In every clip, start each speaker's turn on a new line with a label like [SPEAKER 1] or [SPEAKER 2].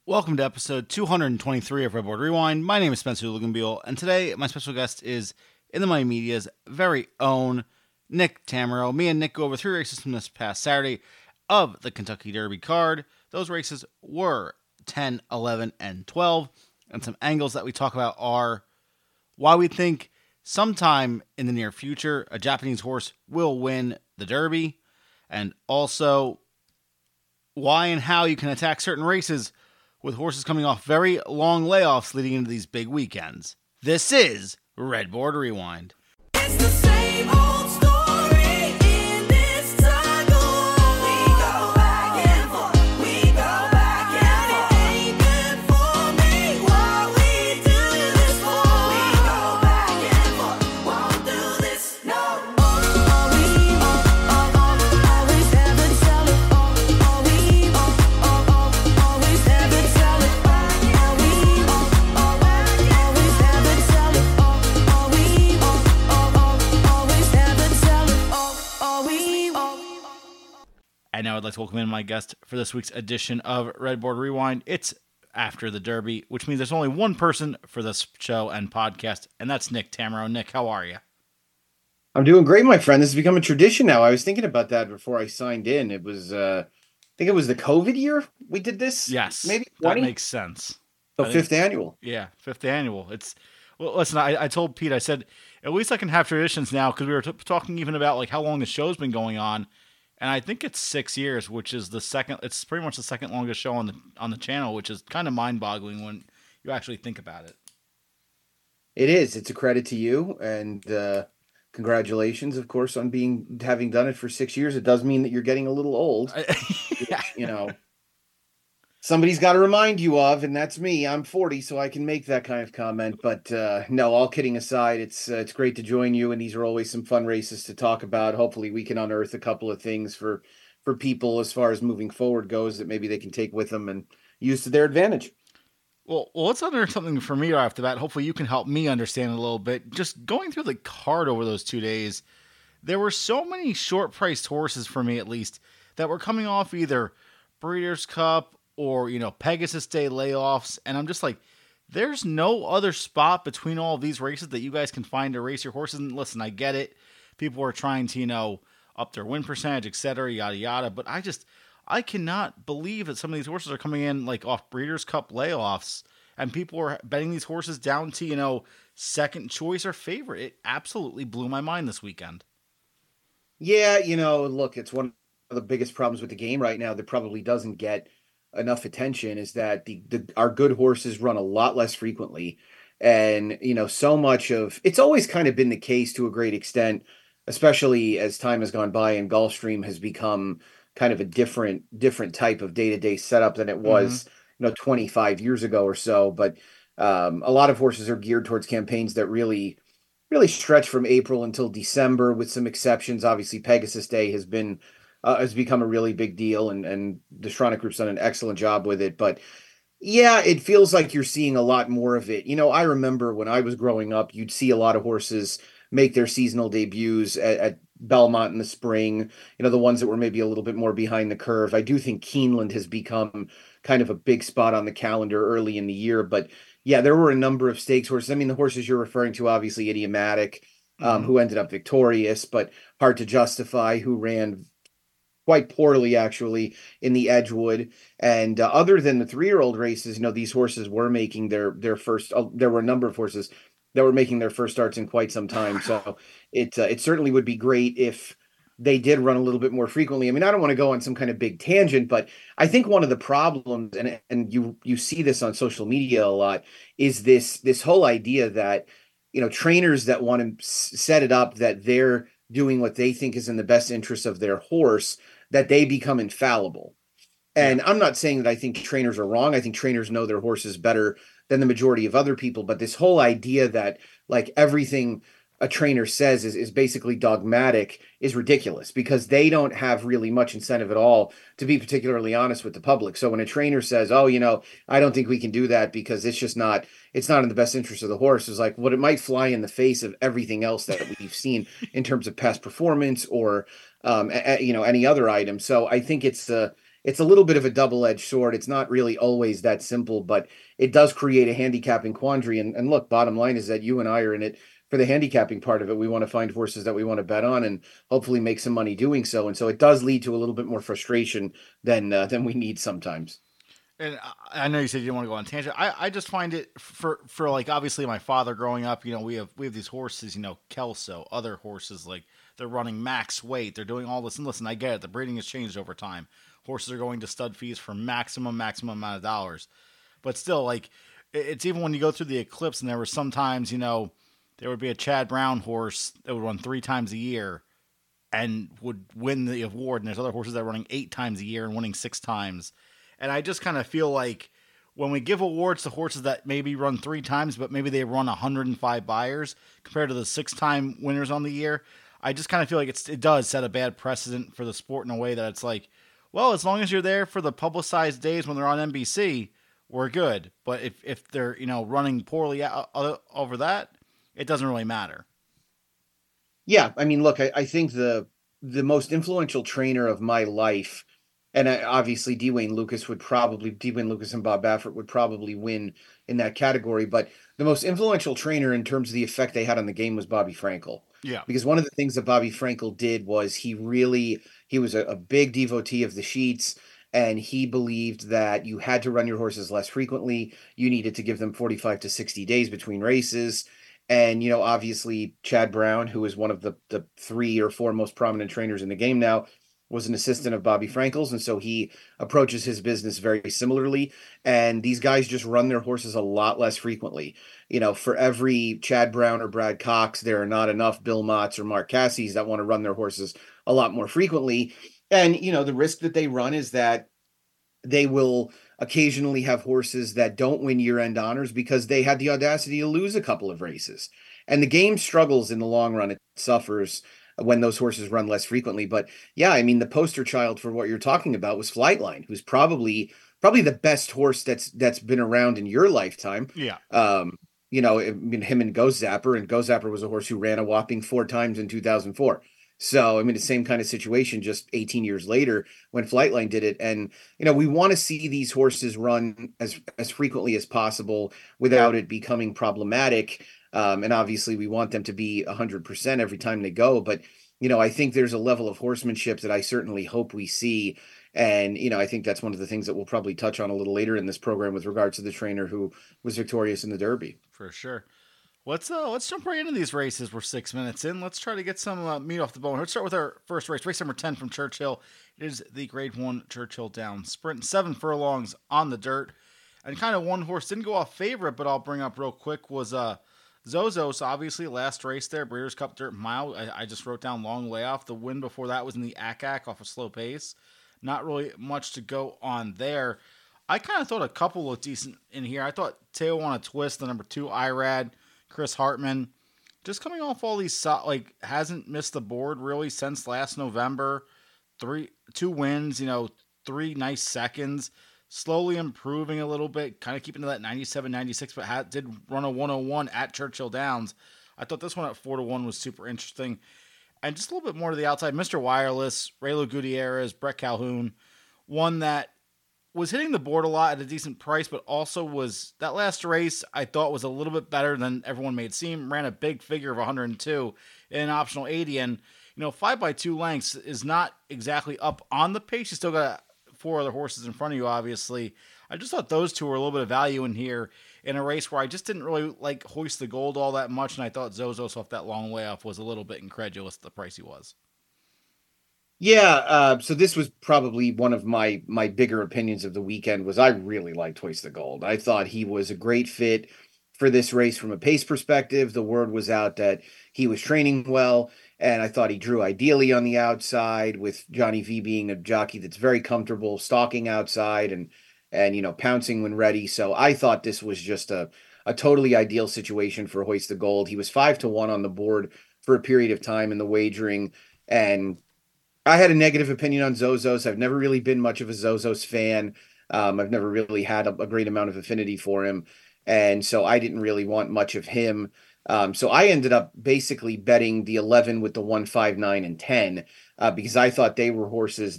[SPEAKER 1] Welcome to episode 223 of Redboard Rewind. My name is Spencer Luganbeal, and today my special guest is In the Money Media's very own Nick Tamero. Me and Nick go over 3 races from this past Saturday of the Kentucky Derby card. Those races were 10, 11, and 12, and some angles that we talk about are why we think sometime in the near future a Japanese horse will win the Derby, and also why and how you can attack certain races with horses coming off very long layoffs leading into these big weekends. This is Redboard Rewind.
[SPEAKER 2] It's the same old story in this cycle. We go back and forth, we go back and forth. It ain't good for me what we do this for. We go back and forth, won't do this, no. Always have it, sell it. Always have it, sell it. Always have it, sell it.
[SPEAKER 1] And now I'd like to welcome in my guest for this week's edition of Redboard Rewind. It's after the Derby, which means there's only one person for this show and podcast, and that's Nick Tamero. Nick, how are you?
[SPEAKER 3] I'm doing great, my friend. This has become a tradition now. I was thinking about that before I signed in. It was, I think it was the COVID year we did this.
[SPEAKER 1] Yes,
[SPEAKER 3] maybe
[SPEAKER 1] 20?
[SPEAKER 3] 20?
[SPEAKER 1] That makes sense.
[SPEAKER 3] So fifth annual.
[SPEAKER 1] Yeah, 5th annual. Well, listen, I told Pete, I said, at least I can have traditions now, because we were talking even about like how long the show's been going on, and I think it's 6 years, which is it's pretty much the second longest show on the channel, which is kind of mind-boggling when you actually think about it.
[SPEAKER 3] It is. It's a credit to you, and congratulations, of course, on having done it for 6 years. It does mean that you're getting a little old, which, somebody's got to remind you of, and that's me. I'm 40, so I can make that kind of comment. But no, all kidding aside, it's great to join you, and these are always some fun races to talk about. Hopefully, we can unearth a couple of things for people as far as moving forward goes that maybe they can take with them and use to their advantage.
[SPEAKER 1] Well, let's unearth something for me right off the bat. Hopefully, you can help me understand a little bit. Just going through the card over those 2 days, there were so many short-priced horses, for me at least, that were coming off either Breeders' Cup or, Pegasus Day layoffs. And I'm just like, there's no other spot between all of these races that you guys can find to race your horses. And listen, I get it. People are trying to, up their win percentage, etc., yada, yada. But I cannot believe that some of these horses are coming in like off Breeders' Cup layoffs, and people are betting these horses down to, second choice or favorite. It absolutely blew my mind this weekend.
[SPEAKER 3] Yeah, look, it's one of the biggest problems with the game right now that probably doesn't get enough attention is that our good horses run a lot less frequently. And, so much of it's always kind of been the case to a great extent, especially as time has gone by and Gulfstream has become kind of a different type of day-to-day setup than it was, 25 years ago or so. But a lot of horses are geared towards campaigns that really stretch from April until December, with some exceptions. Obviously, Pegasus Day has become a really big deal, and the Stronach Group's done an excellent job with it. But yeah, it feels like you're seeing a lot more of it. I remember when I was growing up, you'd see a lot of horses make their seasonal debuts at Belmont in the spring, the ones that were maybe a little bit more behind the curve. I do think Keeneland has become kind of a big spot on the calendar early in the year. But yeah, there were a number of stakes horses. I mean, the horses you're referring to, obviously Idiomatic, who ended up victorious, but Hard to Justify, who ran quite poorly, actually, in the Edgewood. And other than the 3-year-old races, these horses were making their first. There were a number of horses that were making their first starts in quite some time. So it certainly would be great if they did run a little bit more frequently. I mean, I don't want to go on some kind of big tangent, but I think one of the problems, and you see this on social media a lot, is this whole idea that, trainers that want to set it up that they're doing what they think is in the best interest of their horse, that they become infallible. And I'm not saying that I think trainers are wrong. I think trainers know their horses better than the majority of other people. But this whole idea that like everything a trainer says is basically dogmatic is ridiculous, because they don't have really much incentive at all to be particularly honest with the public. So when a trainer says, oh, I don't think we can do that because it's not in the best interest of the horse, is like, what it might fly in the face of everything else that we've seen in terms of past performance or, any other item. So I think it's it's a little bit of a double-edged sword. It's not really always that simple, but it does create a handicapping quandary. And look, bottom line is that you and I are in it for the handicapping part of it. We want to find horses that we want to bet on and hopefully make some money doing so. And so it does lead to a little bit more frustration than we need sometimes.
[SPEAKER 1] And I know you said you didn't want to go on a tangent. I just find it for like obviously my father growing up, we have these horses, Kelso, other horses like they're running max weight, they're doing all this. And listen, I get it. The breeding has changed over time. Horses are going to stud fees for maximum amount of dollars. But still, like it's even when you go through the Eclipse, and there were sometimes, there would be a Chad Brown horse that would run 3 times a year and would win the award, and there's other horses that are running 8 times a year and winning 6 times. And I just kind of feel like when we give awards to horses that maybe run 3 times, but maybe they run 105 buyers compared to the 6-time winners on the year, I just kind of feel like it does set a bad precedent for the sport in a way that it's like, well, as long as you're there for the publicized days when they're on NBC, we're good. But if they're running poorly over that, it doesn't really matter.
[SPEAKER 3] Yeah, I mean, look, I think the most influential trainer of my life, and obviously Dwayne Lucas and Bob Baffert would probably win in that category. But the most influential trainer in terms of the effect they had on the game was Bobby Frankel.
[SPEAKER 1] Yeah.
[SPEAKER 3] Because one of the things that Bobby Frankel did was he was a big devotee of the sheets, and he believed that you had to run your horses less frequently. You needed to give them 45 to 60 days between races. And, obviously Chad Brown, who is one of the 3 or 4 most prominent trainers in the game now, was an assistant of Bobby Frankel's. And so he approaches his business very similarly. And these guys just run their horses a lot less frequently. For every Chad Brown or Brad Cox, there are not enough Bill Motts or Mark Cassies that want to run their horses a lot more frequently. And, the risk that they run is that they will occasionally have horses that don't win year-end honors because they had the audacity to lose a couple of races. And the game struggles in the long run. It suffers when those horses run less frequently. But yeah, I mean, the poster child for what you're talking about was Flightline, who's probably the best horse that's been around in your lifetime.
[SPEAKER 1] Yeah.
[SPEAKER 3] I mean, him and Ghost Zapper was a horse who ran a whopping 4 times in 2004. So, I mean, the same kind of situation just 18 years later when Flightline did it. And, we want to see these horses run as frequently as possible without it becoming problematic. And obviously we want them to be 100% every time they go. But, I think there's a level of horsemanship that I certainly hope we see. And, I think that's one of the things that we'll probably touch on a little later in this program with regards to the trainer who was victorious in the Derby.
[SPEAKER 1] For sure. Let's jump right into these races. We're 6 minutes in. Let's try to get some meat off the bone. Let's start with our first race number 10 from Churchill. It is the Grade 1 Churchill Downs Sprint. 7 furlongs on the dirt. And kind of one horse didn't go off favorite, but I'll bring up real quick was Zozos. Obviously, last race there, Breeders' Cup Dirt Mile. I just wrote down long layoff. The win before that was in the ACAC off a slow pace. Not really much to go on there. I kind of thought a couple looked decent in here. I thought Tail on a Twist, the number 2 IRAD. Chris Hartman, just coming off all these, hasn't missed the board really since last November. 2 wins, 3 nice seconds, slowly improving a little bit, kind of keeping to that 97, 96, but did run a 101 at Churchill Downs. I thought this one at 4-1 was super interesting. And just a little bit more to the outside, Mr. Wireless, Raylo Gutierrez, Brett Calhoun, one that was hitting the board a lot at a decent price, but also was that last race I thought was a little bit better than everyone made seem. Ran a big figure of 102 in an optional 80, and 5x2 lengths is not exactly up on the pace. You still got 4 other horses in front of you, obviously. I just thought those 2 were a little bit of value in here in a race where I just didn't really like Hoist the Gold all that much, and I thought Zozos off that long layoff was a little bit incredulous at the price he was.
[SPEAKER 3] Yeah, so this was probably one of my bigger opinions of the weekend. Was I really liked Hoist the Gold. I thought he was a great fit for this race from a pace perspective. The word was out that he was training well, and I thought he drew ideally on the outside, with Johnny V being a jockey that's very comfortable stalking outside and pouncing when ready. So I thought this was just a totally ideal situation for Hoist the Gold. He was 5-1 on the board for a period of time in the wagering, and I had a negative opinion on Zozos. I've never really been much of a Zozos fan. I've never really had a great amount of affinity for him. And so I didn't really want much of him. So I ended up basically betting the 11 with the 1, 5, 9, and 10 because I thought they were horses that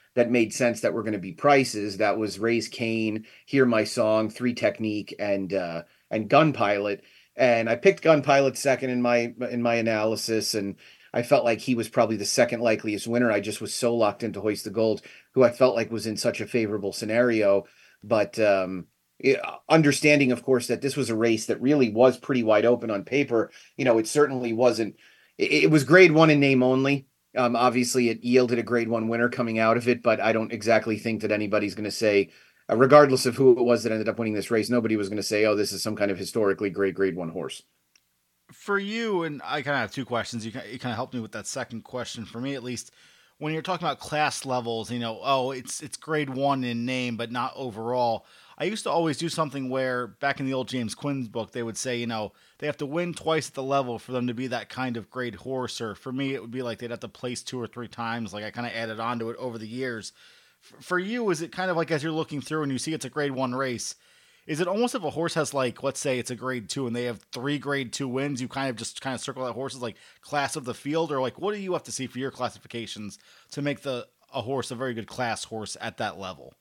[SPEAKER 3] that made sense that were going to be prices. That was Raise Cane, Hear My Song, Three Technique, and Gun Pilot. And I picked Gun Pilot second in my analysis, and I felt like he was probably the second likeliest winner. I just was so locked into Hoist the Gold, who I felt like was in such a favorable scenario. But understanding, of course, that this was a race that really was pretty wide open on paper. It certainly wasn't. It was grade one in name only. Obviously, it yielded a grade one winner coming out of it, but I don't exactly think that anybody's going to say, regardless of who it was that ended up winning this race, nobody was going to say, oh, this is some kind of historically great grade one horse.
[SPEAKER 1] For you, and I kind of have two questions. You kind of helped me with that second question, for me at least. When you're talking about class levels, it's grade one in name, but not overall. I used to always do something where, back in the old James Quinn's book, they would say, they have to win twice at the level for them to be that kind of grade horse. Or for me, it would be like they'd have to place 2 or 3 times. Like I kind of added on to it over the years. For you, is it kind of like as you're looking through and you see it's a grade one race, is it almost if a horse has like, let's say it's a grade 2 and they have 3 grade 2 wins, you kind of circle that horse as like class of the field? Or like, what do you have to see for your classifications to make a horse a very good class horse at that level?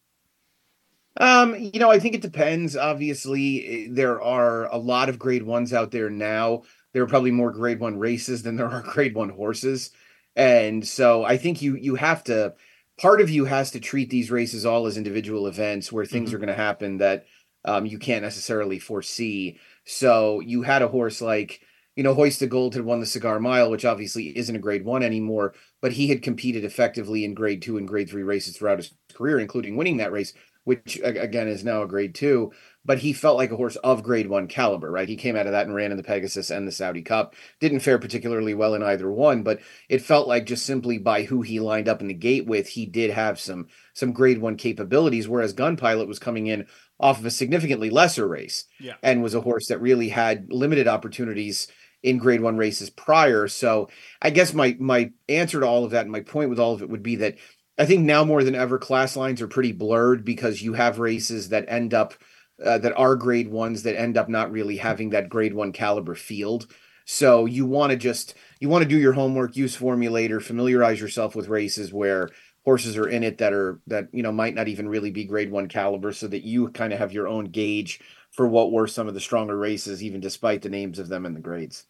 [SPEAKER 3] I think it depends. Obviously, there are a lot of grade ones out there now. There are probably more grade one races than there are grade one horses. And so I think you have to, part of you has to treat these races all as individual events where things are going to happen that you can't necessarily foresee. So you had a horse like, Hoist the Gold had won the Cigar Mile, which obviously isn't a grade one anymore, but he had competed effectively in grade 2 and grade 3 races throughout his career, including winning that race, which again is now a grade 2, but he felt like a horse of grade 1 caliber, right? He came out of that and ran in the Pegasus and the Saudi Cup. Didn't fare particularly well in either one, but it felt like just simply by who he lined up in the gate with, he did have some grade 1 capabilities, whereas Gun Pilot was coming in off of a significantly lesser race and was a horse that really had limited opportunities in grade 1 races prior. So I guess my answer to all of that and my point with all of it would be that I think now more than ever, class lines are pretty blurred because you have races that end up that are grade ones that end up not really having that grade 1 caliber field. So you want to do your homework, use Formulator, familiarize yourself with races where horses are in it that might not even really be grade 1 caliber, so that you kind of have your own gauge for what were some of the stronger races, even despite the names of them and the grades.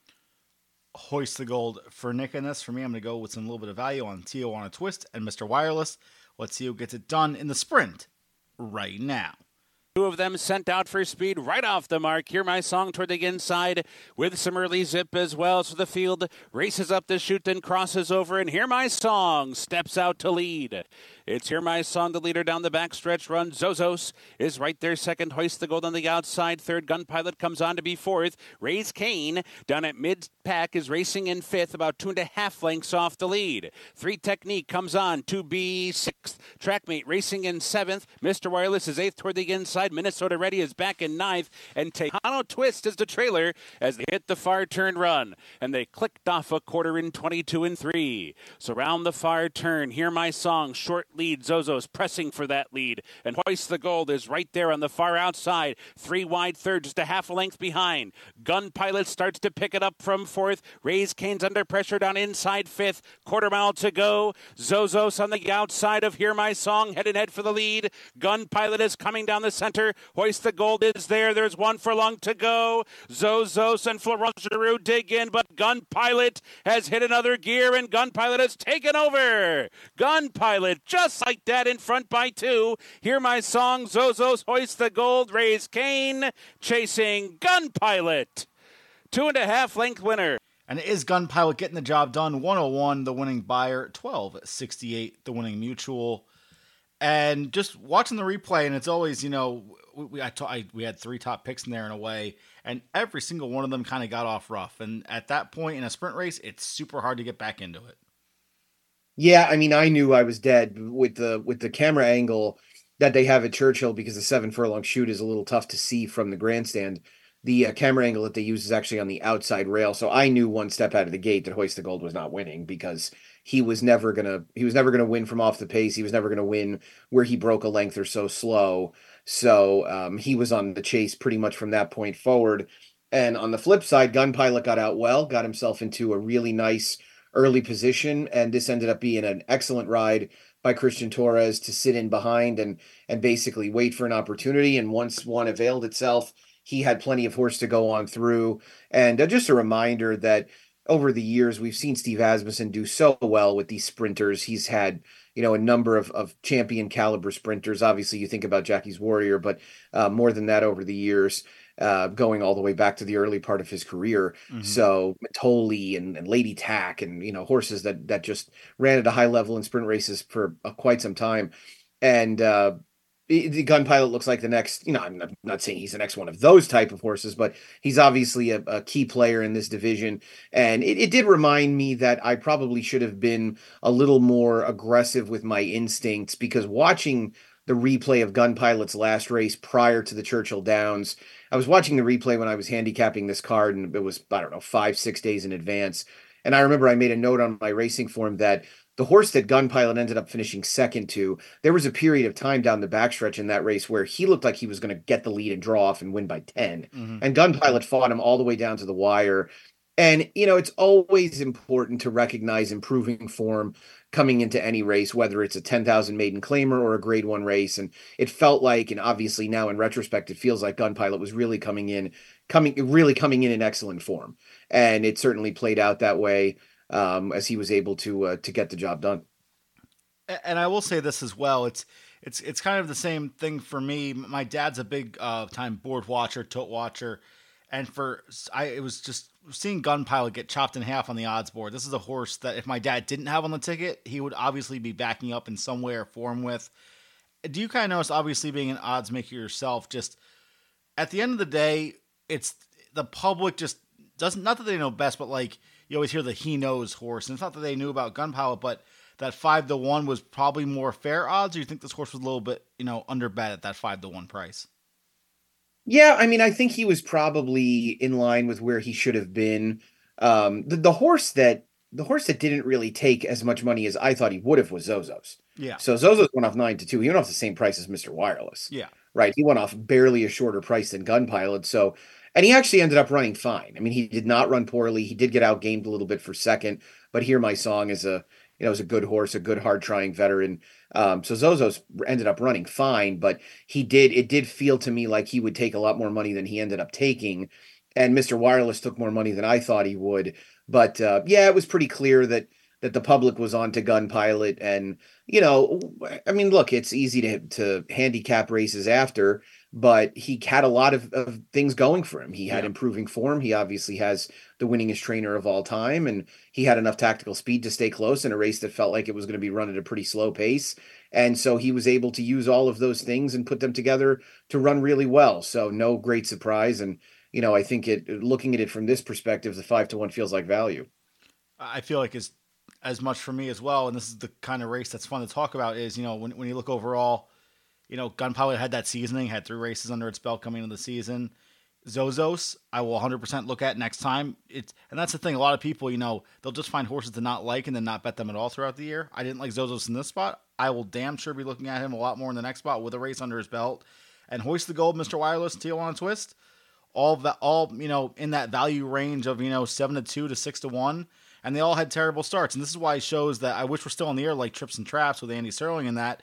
[SPEAKER 1] Hoist the Gold for Nick in this. For me, I'm going to go with some little bit of value on Tijuana Twist and Mr. Wireless. Let's see who gets it done in the sprint right now.
[SPEAKER 4] 2 of them sent out for speed right off the mark. Hear My Song toward the inside with some early zip as well. So the field races up the chute, then crosses over, and Hear My Song steps out to lead. It's Hear My Song, the leader down the backstretch run. Zozos is right there second. Hoist the Gold on the outside. Third, Gun Pilot comes on to be fourth. Raise Cane down at mid-pack is racing in fifth, about 2.5 lengths off the lead. Three Technique comes on to be sixth. Trackmate racing in seventh. Mr. Wireless is eighth toward the inside. Minnesota Ready is back in ninth. And Tejano Twist is the trailer as they hit the far turn run. And they clicked off a quarter in 22 and 3. So round the far turn, Hear My Song, short lead. Zozos pressing for that lead. And Hoist the Gold is right there on the far outside. 3 wide third, just a half a length behind. Gun Pilot starts to pick it up from fourth. Raise Cane's under pressure down inside fifth. Quarter mile to go. Zozos on the outside of Hear My Song, head and head for the lead. Gun Pilot is coming down the center. Hoist the Gold is there. There's 1 furlong to go. Zozos and Florent Giroux dig in, but Gun Pilot has hit another gear, and Gun Pilot has taken over. Gun Pilot just like that in front by 2. Hear My Song, Zozos, Hoist the Gold, Raise Cane, chasing Gun Pilot. 2.5 length winner.
[SPEAKER 1] And it is Gun Pilot getting the job done. 101, the winning buyer. 12.68, the winning mutual. And just watching the replay, and it's always, we had 3 top picks in there in a way, and every single one of them kind of got off rough. And at that point in a sprint race, it's super hard to get back into it.
[SPEAKER 3] Yeah, I mean, I knew I was dead with the camera angle that they have at Churchill, because the 7 furlong chute is a little tough to see from the grandstand. The camera angle that they use is actually on the outside rail, so I knew one step out of the gate that Hoist the Gold was not winning, because he was never gonna win from off the pace. He was never gonna win where he broke a length or so slow. So he was on the chase pretty much from that point forward. And on the flip side, Gun Pilot got out well, got himself into a really nice early position, and this ended up being an excellent ride by Christian Torres to sit in behind and basically wait for an opportunity. And once one availed itself, he had plenty of horse to go on through. And just a reminder that over the years, we've seen Steve Asmussen do so well with these sprinters. He's had, a number of champion caliber sprinters. Obviously, you think about Jackie's Warrior, but more than that over the years, going all the way back to the early part of his career.
[SPEAKER 1] Mhm.
[SPEAKER 3] So Matoli and Lady Tack and, horses that just ran at a high level in sprint races for quite some time. And the Gun Pilot looks like the next, I'm not saying he's the next one of those type of horses, but he's obviously a key player in this division. And it did remind me that I probably should have been a little more aggressive with my instincts, because watching the replay of Gun Pilot's last race prior to the Churchill Downs, I was watching the replay when I was handicapping this card, and it was, I don't know, 5-6 days in advance. And I remember I made a note on my racing form that the horse that Gun Pilot ended up finishing second to, there was a period of time down the backstretch in that race where he looked like he was going to get the lead and draw off and win by 10.
[SPEAKER 1] Mhm.
[SPEAKER 3] And Gun Pilot fought him all the way down to the wire. And, it's always important to recognize improving form coming into any race, whether it's a 10,000 maiden claimer or a grade 1 race. And it felt like, and obviously now in retrospect, it feels like Gun Pilot was really coming in excellent form. And it certainly played out that way, as he was able to get the job done.
[SPEAKER 1] And I will say this as well. It's kind of the same thing for me. My dad's a big time board watcher, tote watcher, and it was just seeing Gun Pilot get chopped in half on the odds board. This is a horse that if my dad didn't have on the ticket, he would obviously be backing up in some way or form with. Do you kind of notice, obviously being an odds maker yourself, just at the end of the day, it's the public just doesn't, not that they know best, but like you always hear the he knows horse, and it's not that they knew about Gun Pilot, but that 5-1 was probably more fair odds, or you think this horse was a little bit, under bet at that 5-1 price?
[SPEAKER 3] Yeah, I mean, I think he was probably in line with where he should have been. The horse that didn't really take as much money as I thought he would have was Zozos.
[SPEAKER 1] Yeah.
[SPEAKER 3] So Zozos went off 9-2. He went off the same price as Mr. Wireless.
[SPEAKER 1] Yeah.
[SPEAKER 3] Right. He went off barely a shorter price than Gun Pilot. So, and he actually ended up running fine. I mean, he did not run poorly. He did get outgamed a little bit for second, but Hear My Song is a good horse, a good hard trying veteran. So Zozos ended up running fine, but it did feel to me like he would take a lot more money than he ended up taking. And Mr. Wireless took more money than I thought he would. But it was pretty clear that the public was on to Gun Pilot. And, I mean, look, it's easy to handicap races after, but he had a lot of things going for him. He had improving form. He obviously has the winningest trainer of all time, and he had enough tactical speed to stay close in a race that felt like it was going to be run at a pretty slow pace. And so he was able to use all of those things and put them together to run really well. So no great surprise. And, I think looking at it from this perspective, the 5-1 feels like value.
[SPEAKER 1] I feel like it's as much for me as well. And this is the kind of race that's fun to talk about is, when you look overall, Gun Pilot had that seasoning, had 3 races under its belt coming into the season. Zozos, I will 100% look at next time. And that's the thing. A lot of people, they'll just find horses to not like and then not bet them at all throughout the year. I didn't like Zozos in this spot. I will damn sure be looking at him a lot more in the next spot with a race under his belt. And Hoist the Gold, Mr. Wireless, Tijuana Twist, all in that value range of 7-2 to 6-1, and they all had terrible starts. And this is why it shows that I wish we're still on the air, like Trips and Traps with Andy Sterling and that.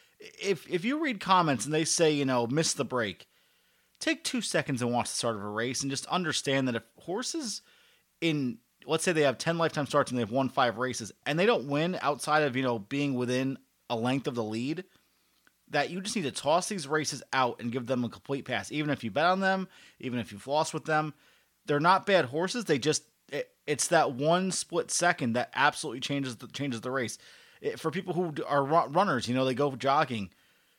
[SPEAKER 1] If you read comments and they say miss the break, take 2 seconds and watch the start of a race and just understand that if horses let's say they have 10 lifetime starts and they've won 5 races and they don't win outside of being within a length of the lead, that you just need to toss these races out and give them a complete pass. Even if you bet on them, even if you've lost with them, they're not bad horses. It's that one split second that absolutely changes the race. For people who are runners, they go jogging,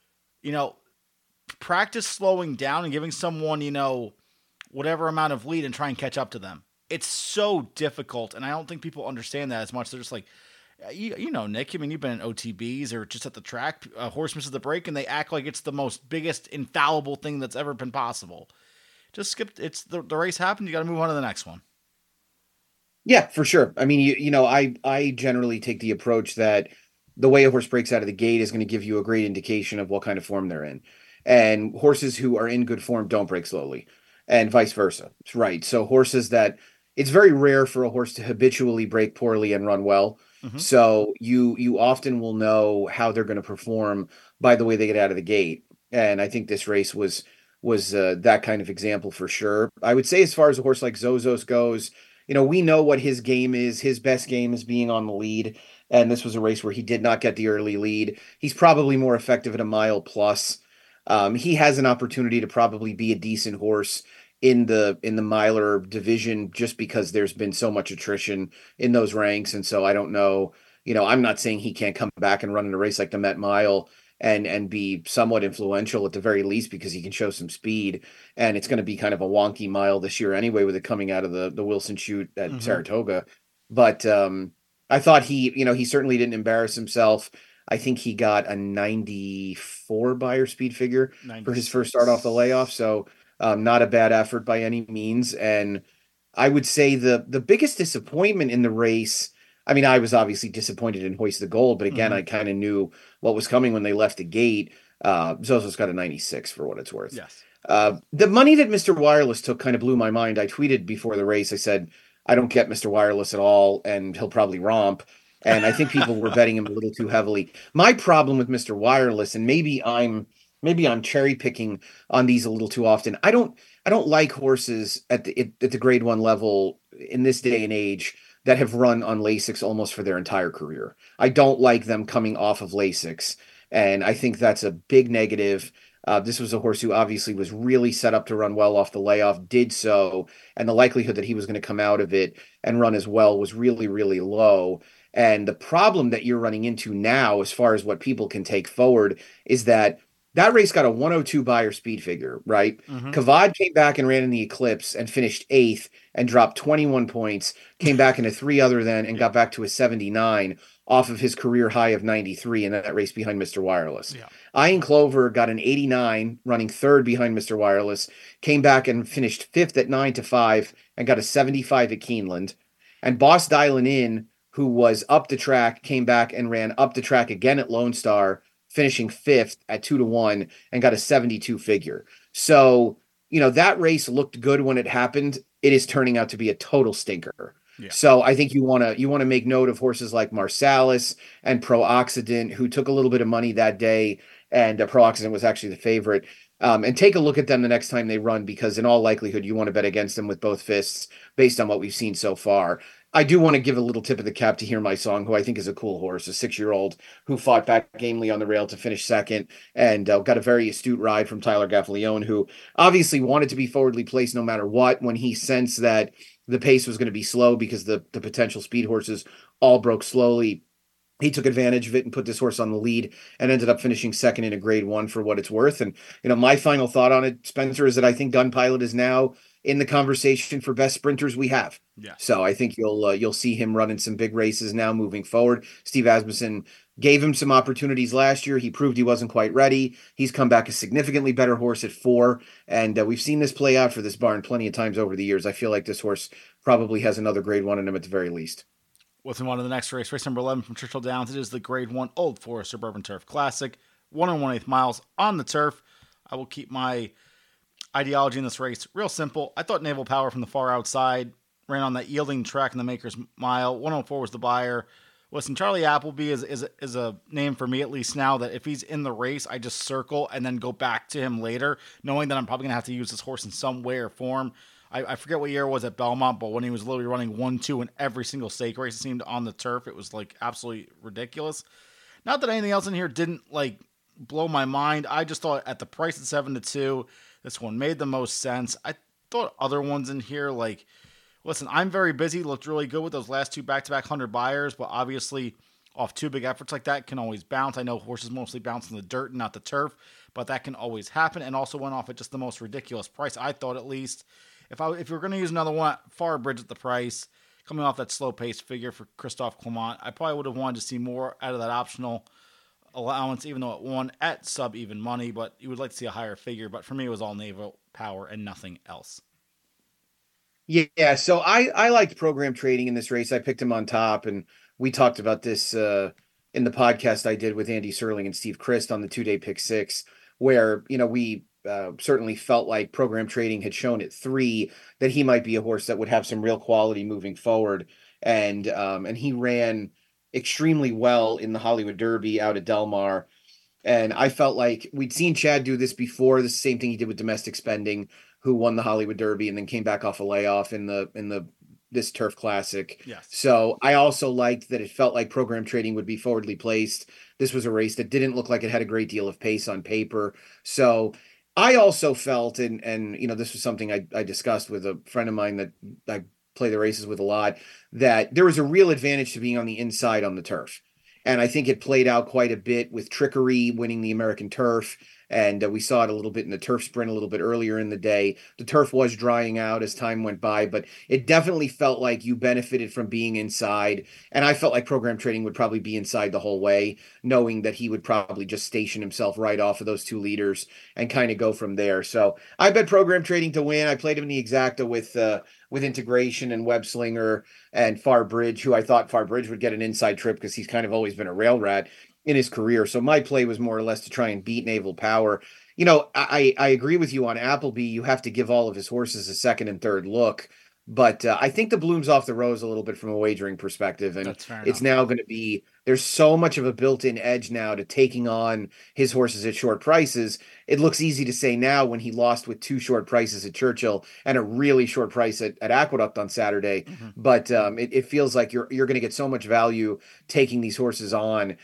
[SPEAKER 1] practice slowing down and giving someone, whatever amount of lead and try and catch up to them. It's so difficult. And I don't think people understand that as much. They're just like, Nick, I mean, you've been in OTBs or just at the track, a horse misses the break and they act like it's the most biggest infallible thing that's ever been possible. Just skip. It's the race happened. You got to move on to the next one.
[SPEAKER 3] Yeah, for sure. I mean, I generally take the approach that the way a horse breaks out of the gate is going to give you a great indication of what kind of form they're in. And horses who are in good form don't break slowly, and vice versa. Right. So horses that it's very rare for a horse to habitually break poorly and run well.
[SPEAKER 1] Mhm.
[SPEAKER 3] So you often will know how they're going to perform by the way they get out of the gate. And I think this race was that kind of example for sure. I would say as far as a horse like Zozos goes, we know what his game is. His best game is being on the lead. And this was a race where he did not get the early lead. He's probably more effective at a mile plus. He has an opportunity to probably be a decent horse in the miler division just because there's been so much attrition in those ranks. And so I don't know, I'm not saying he can't come back and run in a race like the Met Mile and be somewhat influential at the very least because he can show some speed. And it's going to be kind of a wonky mile this year anyway with it coming out of the Wilson chute at
[SPEAKER 1] Mhm.
[SPEAKER 3] Saratoga. But I thought he certainly didn't embarrass himself. I think he got a 94 buyer speed figure for his first start off the layoff. So not a bad effort by any means. And I would say the biggest disappointment in the race, I mean, I was obviously disappointed in Hoist the Gold, but again,
[SPEAKER 1] Mhm.
[SPEAKER 3] I kind of knew what was coming when they left the gate. Zozo's got a 96 for what it's worth.
[SPEAKER 1] Yes.
[SPEAKER 3] The money that Mr. Wireless took kind of blew my mind. I tweeted before the race, I said, I don't get Mr. Wireless at all, and he'll probably romp. And I think people were betting him a little too heavily. My problem with Mr. Wireless, and maybe I'm cherry picking on these a little too often. I don't like horses at the grade one level in this day and age that have run on Lasix almost for their entire career. I don't like them coming off of Lasix, and I think that's a big negative. This was a horse who obviously was really set up to run well off the layoff, did so, and the likelihood that he was going to come out of it and run as well was really, really low. And the problem that you're running into now, as far as what people can take forward, is that race got a 102 buyer speed figure, right?
[SPEAKER 1] Mhm.
[SPEAKER 3] Kavad came back and ran in the Eclipse and finished 8th and dropped 21 points, came back in a 3 other than and got back to a 79 off of his career high of 93 in that race behind Mr. Wireless.
[SPEAKER 1] Yeah.
[SPEAKER 3] Iron Clover got an 89 running 3rd behind Mr. Wireless, came back and finished 5th at 9-5 and got a 75 at Keeneland. And Boss Dialin' In, who was up the track, came back and ran up the track again at Lone Star, finishing 5th at 2-1 and got a 72 figure. So, that race looked good when it happened. It is turning out to be a total stinker.
[SPEAKER 1] Yeah.
[SPEAKER 3] So I think you want to make note of horses like Marsalis and Pro-Oxidant, who took a little bit of money that day, and Pro-Oxidant was actually the favorite. And take a look at them the next time they run, because in all likelihood, you want to bet against them with both fists based on what we've seen so far. I do want to give a little tip of the cap to Hear My Song, who I think is a cool horse, a 6-year-old who fought back gamely on the rail to finish 2nd and got a very astute ride from Tyler Gaffalione, who obviously wanted to be forwardly placed no matter what when he sensed that the pace was going to be slow because the potential speed horses all broke slowly. He took advantage of it and put this horse on the lead and ended up finishing 2nd in a grade 1 for what it's worth. And, my final thought on it, Spencer, is that I think Gun Pilot is now in the conversation for best sprinters we have.
[SPEAKER 1] Yeah.
[SPEAKER 3] So I think you'll see him running some big races now moving forward. Steve Asmussen gave him some opportunities last year. He proved he wasn't quite ready. He's come back a significantly better horse at 4. And we've seen this play out for this barn plenty of times over the years. I feel like this horse probably has another grade 1 in him at the very least.
[SPEAKER 1] Let's move on to the next race. Race number 11 from Churchill Downs. It is the Grade 1 Old Forest Suburban Turf Classic. 1 1/8 miles on the turf. I will keep my ideology in this race real simple. I thought Naval Power from the far outside ran on that yielding track in the Maker's Mile. 104 was the buyer. Listen, Charlie Appleby is a name for me, at least now, that if he's in the race, I just circle and then go back to him later, knowing that I'm probably going to have to use this horse in some way or form. I forget what year it was at Belmont, but when he was literally running 1-2 in every single stake race, it seemed on the turf, it was like absolutely ridiculous. Not that anything else in here didn't like blow my mind. I just thought at the price at 7-2, this one made the most sense. I thought other ones in here, like, listen, I'm very busy, looked really good with those last 2 back-to-back 100 buyers, but obviously off 2 big efforts like that can always bounce. I know horses mostly bounce in the dirt and not the turf, but that can always happen, and also went off at just the most ridiculous price, I thought at least. If you're going to use another one, Farbridge at the price, coming off that slow pace figure for Christophe Clement, I probably would have wanted to see more out of that optional allowance, even though it won at sub even money, but you would like to see a higher figure. But for me, it was all Naval Power and nothing else.
[SPEAKER 3] Yeah, so I liked program trading in this race. I picked him on top, and we talked about this in the podcast I did with Andy Serling and Steve Christ on the 2-day pick 6, where we certainly felt like program trading had shown at 3 that he might be a horse that would have some real quality moving forward. And he ran extremely well in the Hollywood Derby out at Del Mar. And I felt like we'd seen Chad do this before. The same thing he did with Domestic Spending, who won the Hollywood Derby and then came back off a layoff in the this Turf Classic.
[SPEAKER 1] Yes.
[SPEAKER 3] So I also liked that it felt like Program Trading would be forwardly placed. This was a race that didn't look like it had a great deal of pace on paper. So I also felt, and you know, this was something I discussed with a friend of mine that I play the races with a lot, that there was a real advantage to being on the inside on the turf. And I think it played out quite a bit with Trickery winning the American Turf. And we saw it a little bit in the turf sprint a little bit earlier in the day. The turf was drying out as time went by, but it definitely felt like you benefited from being inside. And I felt like Program Trading would probably be inside the whole way, knowing that he would probably just station himself right off of those two leaders and kind of go from there. So I bet Program Trading to win. I played him in the exacta with Integration and Web Slinger and Far Bridge, who I thought Far Bridge would get an inside trip because he's kind of always been a rail rat in his career. So my play was more or less to try and beat Naval Power. You know, I agree with you on Appleby. You have to give all of his horses a second and third look. But I think the bloom's off the rose a little bit from a wagering perspective. And
[SPEAKER 1] That's fair
[SPEAKER 3] it's
[SPEAKER 1] enough.
[SPEAKER 3] now going to be, there's so much of a built-in edge now to taking on his horses at short prices. It looks easy to say now when he lost with 2 short prices at Churchill and a really short price at Aqueduct on Saturday. But it feels like you're going to get so much value taking these horses on.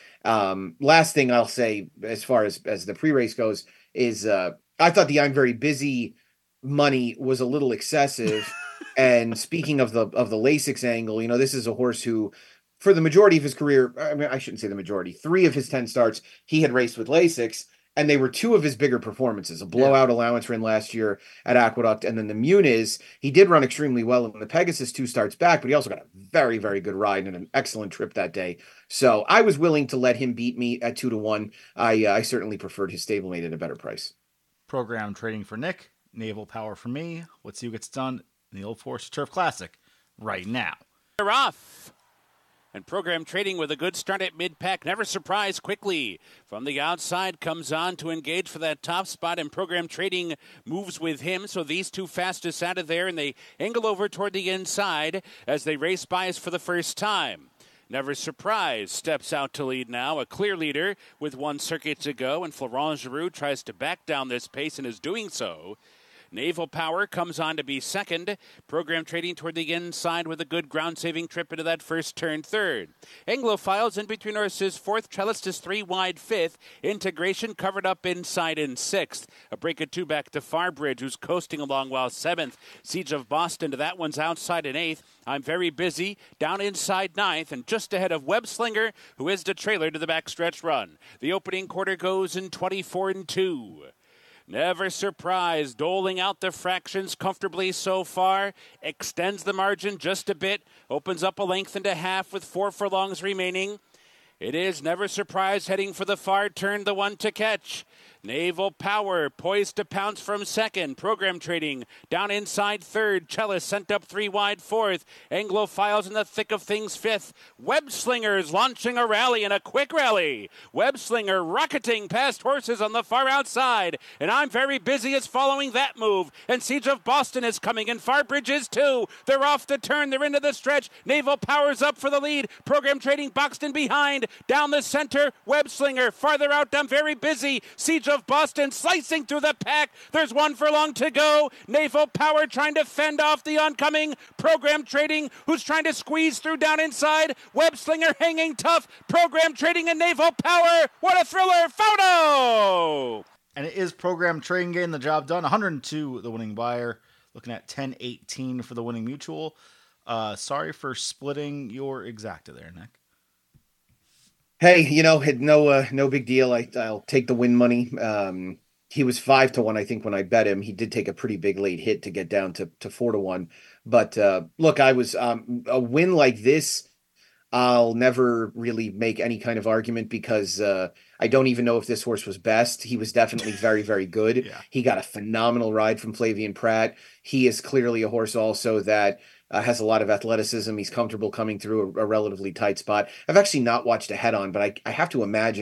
[SPEAKER 3] Last thing I'll say as far as the pre-race goes is I thought the I'm Very Busy money was a little excessive. And speaking of the Lasix angle, you know, this is a horse who, for the majority of his career, I mean, I shouldn't say the majority, 3 of his 10 starts, he had raced with Lasix, and they were 2 of his bigger performances, a blowout allowance run last year at Aqueduct, and then the Muniz. He did run extremely well in the Pegasus 2 starts back, but he also got a very, very good ride and an excellent trip that day. So I was willing to let him beat me at 2-1. I certainly preferred his stablemate at a better price.
[SPEAKER 1] Program Trading for Nick, Naval Power for me. Let's see who gets done in the Old Forest Turf Classic right now.
[SPEAKER 4] They're off. And Program Trading with a good start at mid-pack. Never Surprise quickly. From the outside comes on to engage for that top spot. And Program Trading moves with him. So these two fastest out of there. And they angle over toward the inside as they race by us for the first time. Never Surprise steps out to lead now. A clear leader with 1 circuit to go. And Florent Giroux tries to back down this pace and is doing so. Naval Power comes on to be second. Program Trading toward the inside with a good ground-saving trip into that first turn third. Anglophiles in between horses fourth. Trellis is 3 wide fifth. Integration covered up inside in sixth. A break of 2 back to Farbridge, who's coasting along while seventh. Siege of Boston to that one's outside in eighth. I'm Very Busy down inside ninth and just ahead of Web Slinger, who is the trailer to the backstretch run. The opening quarter goes in 24-2. Never Surprise, doling out the fractions comfortably so far. Extends the margin just a bit. Opens up a length and a half with 4 furlongs remaining. It is Never Surprise heading for the far turn, the one to catch. Naval Power poised to pounce from second. Program Trading down inside third. Chellis sent up 3 wide fourth. Anglophiles in the thick of things fifth. Web Slingers launching a rally and a quick rally. Web Slinger rocketing past horses on the far outside. And I'm Very Busy is following that move. And Siege of Boston is coming and Farbridge is too. They're off the turn. They're into the stretch. Naval Power's up for the lead. Program Trading boxed in behind. Down the center. Web Slinger farther out. I'm Very Busy. Siege of Boston slicing through the pack. There's 1 furlong to go. Naval Power trying to fend off the oncoming Program Trading, who's trying to squeeze through down inside. Web Slinger hanging tough. Program Trading and Naval Power. What a thriller. Photo!
[SPEAKER 1] And it is Program Trading getting the job done. 102 the winning buyer. Looking at 10-18 for the winning mutual. Sorry for splitting your exacta there, Nick.
[SPEAKER 3] Hey, you know, no big deal. I'll take the win money. He was 5-1, I think, when I bet him. He did take a pretty big late hit to get down to 4-1. But look, I was a win like this. I'll never really make any kind of argument because I don't even know if this horse was best. He was definitely very, very good.
[SPEAKER 1] Yeah.
[SPEAKER 3] He got a phenomenal ride from Flavian Pratt. He is clearly a horse also that has a lot of athleticism. He's comfortable coming through a relatively tight spot. I've actually not watched a head-on, but I have to imagine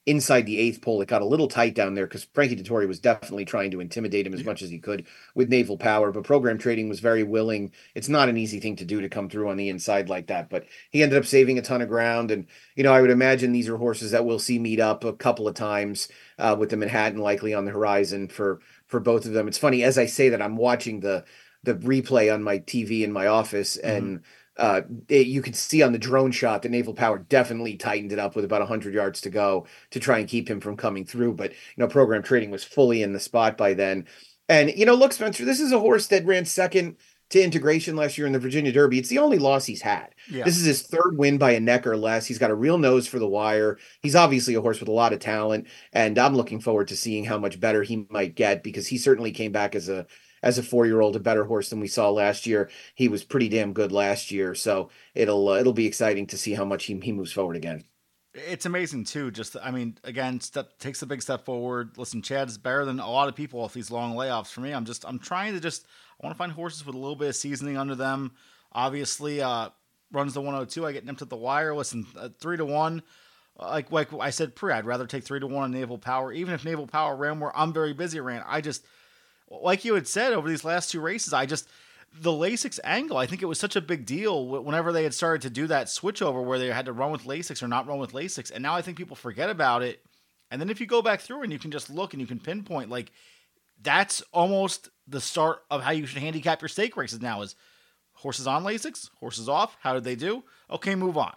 [SPEAKER 3] inside the eighth pole, it got a little tight down there because Frankie Dettori was definitely trying to intimidate him as much as he could with naval power. But Program Trading was very willing. It's not an easy thing to do to come through on the inside like that. But he ended up saving a ton of ground. And, I would imagine these are horses that we'll see meet up a couple of times with the Manhattan likely on the horizon for both of them. It's funny, as I say that, I'm watching the replay on my TV in my office, and you could see on the drone shot that Naval Power definitely tightened it up with about 100 yards to go to try and keep him from coming through. But, Program Trading was fully in the spot by then. And, look, Spencer, this is a horse that ran second to Integration last year in the Virginia Derby. It's the only loss he's had.
[SPEAKER 1] Yeah.
[SPEAKER 3] This is his third win by a neck or less. He's got a real nose for the wire. He's obviously a horse with a lot of talent, and I'm looking forward to seeing how much better he might get, because he certainly came back as a 4-year-old, a better horse than we saw last year. He was pretty damn good last year. So it'll be exciting to see how much he moves forward again.
[SPEAKER 1] It's amazing too. Again, takes a big step forward. Listen, Chad is better than a lot of people off these long layoffs. For me, I'm trying to I want to find horses with a little bit of seasoning under them. Obviously, runs the 102. I get nipped at the wire. Listen, 3-1. Like I said I'd rather take 3-1 on Naval Power. Even if Naval Power ran where I'm very busy ran, like you had said over these last two races, the Lasix angle, I think it was such a big deal whenever they had started to do that switchover where they had to run with Lasix or not run with Lasix. And now I think people forget about it. And then if you go back through and you can just look and you can pinpoint, like, that's almost the start of how you should handicap your stake races now is horses on Lasix, horses off. How did they do? Okay, move on.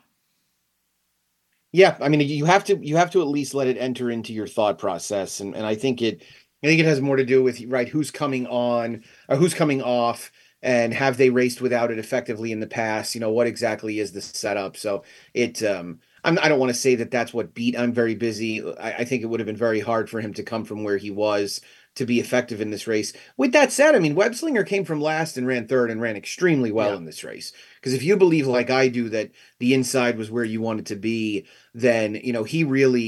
[SPEAKER 3] Yeah. I mean, you have to at least let it enter into your thought process. And I think it has more to do with, right, who's coming on or who's coming off, and have they raced without it effectively in the past? What exactly is the setup? So I don't want to say that that's what beat I'm Very Busy. I think it would have been very hard for him to come from where he was to be effective in this race. With that said, I mean, Webslinger came from last and ran third and ran extremely well in this race. Because if you believe, like I do, that the inside was where you wanted to be, then, he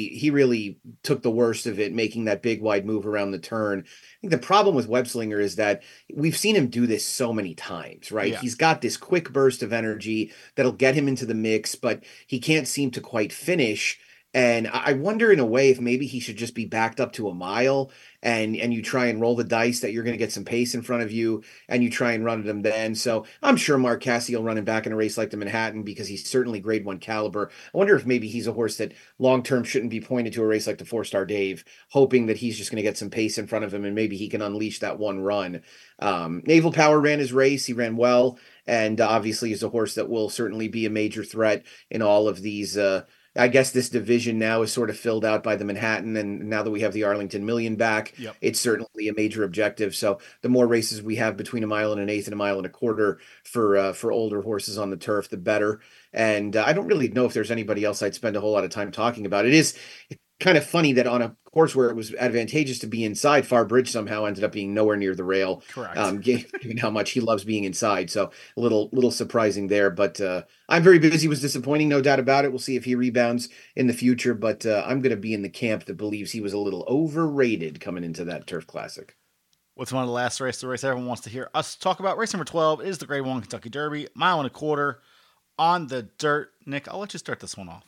[SPEAKER 3] really took the worst of it, making that big wide move around the turn. I think the problem with Webslinger is that we've seen him do this so many times, right?
[SPEAKER 1] Yeah.
[SPEAKER 3] He's got this quick burst of energy that'll get him into the mix, but he can't seem to quite finish. And I wonder in a way if maybe he should just be backed up to a mile and you try and roll the dice that you're going to get some pace in front of you and you try and run at him then. So I'm sure Mark Cassio will run him back in a race like the Manhattan because he's certainly grade 1 caliber. I wonder if maybe he's a horse that long-term shouldn't be pointed to a race like the 4-Star Dave, hoping that he's just going to get some pace in front of him and maybe he can unleash that one run. Naval Power ran his race. He ran well. And obviously is a horse that will certainly be a major threat in all of these, I guess this division now is sort of filled out by the Manhattan, and now that we have the Arlington Million back, It's certainly a major objective. So the more races we have between 1 mile and an eighth and 1.25 miles for older horses on the turf, the better. And I don't really know if there's anybody else I'd spend a whole lot of time talking about. It's kind of funny that on a course where it was advantageous to be inside, Far Bridge somehow ended up being nowhere near the rail.
[SPEAKER 1] Correct.
[SPEAKER 3] Given how much he loves being inside. So a little surprising there, but I'm Very Busy was disappointing, no doubt about it. We'll see if he rebounds in the future, but I'm going to be in the camp that believes he was a little overrated coming into that Turf Classic.
[SPEAKER 1] What's one of the last races? The race everyone wants to hear us talk about. Race number 12 is the Grade 1 Kentucky Derby, 1.25 miles on the dirt. Nick, I'll let you start this one off.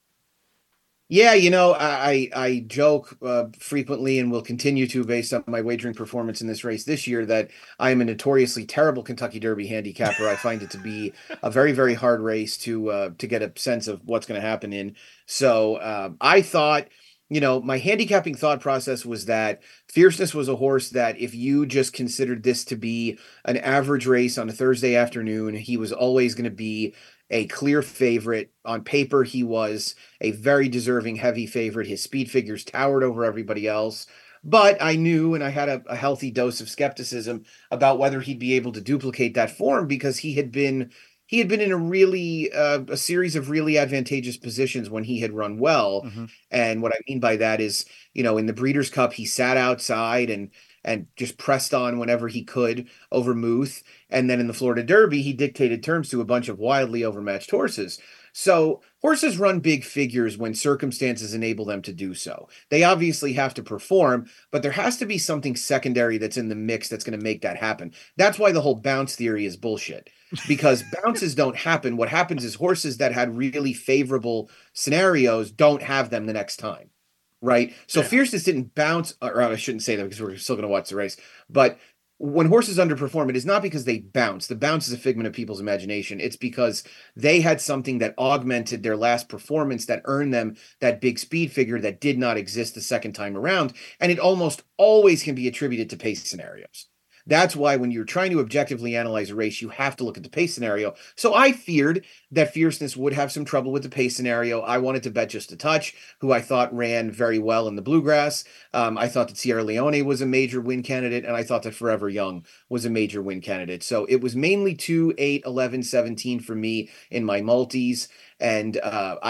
[SPEAKER 3] Yeah, I joke frequently and will continue to based on my wagering performance in this race this year that I am a notoriously terrible Kentucky Derby handicapper. I find it to be a very, very hard race to get a sense of what's going to happen in. So I thought, my handicapping thought process was that Fierceness was a horse that if you just considered this to be an average race on a Thursday afternoon, he was always going to be a clear favorite. On paper, he was a very deserving heavy favorite. His speed figures towered over everybody else. But I knew, and I had a healthy dose of skepticism about whether he'd be able to duplicate that form because he had been in a series of really advantageous positions when he had run well.
[SPEAKER 1] Mm-hmm.
[SPEAKER 3] And what I mean by that is, in the Breeders' Cup, he sat outside and just pressed on whenever he could over Muth. And then in the Florida Derby, he dictated terms to a bunch of wildly overmatched horses. So horses run big figures when circumstances enable them to do so. They obviously have to perform, but there has to be something secondary that's in the mix that's going to make that happen. That's why the whole bounce theory is bullshit, because bounces don't happen. What happens is horses that had really favorable scenarios don't have them the next time. right? So
[SPEAKER 1] Yeah.
[SPEAKER 3] fierceness didn't bounce, or I shouldn't say that because we're still going to watch the race. But when horses underperform, it is not because they bounce. The bounce is a figment of people's imagination. It's because they had something that augmented their last performance that earned them that big speed figure that did not exist the second time around. And it almost always can be attributed to pace scenarios. That's why when you're trying to objectively analyze a race, you have to look at the pace scenario. So I feared that fierceness would have some trouble with the pace scenario. I wanted to bet Just a Touch, who I thought ran very well in the Bluegrass. I thought that Sierra Leone was a major win candidate, and I thought that Forever Young was a major win candidate. So it was mainly 2, 8, 11, 17 for me in my multis. And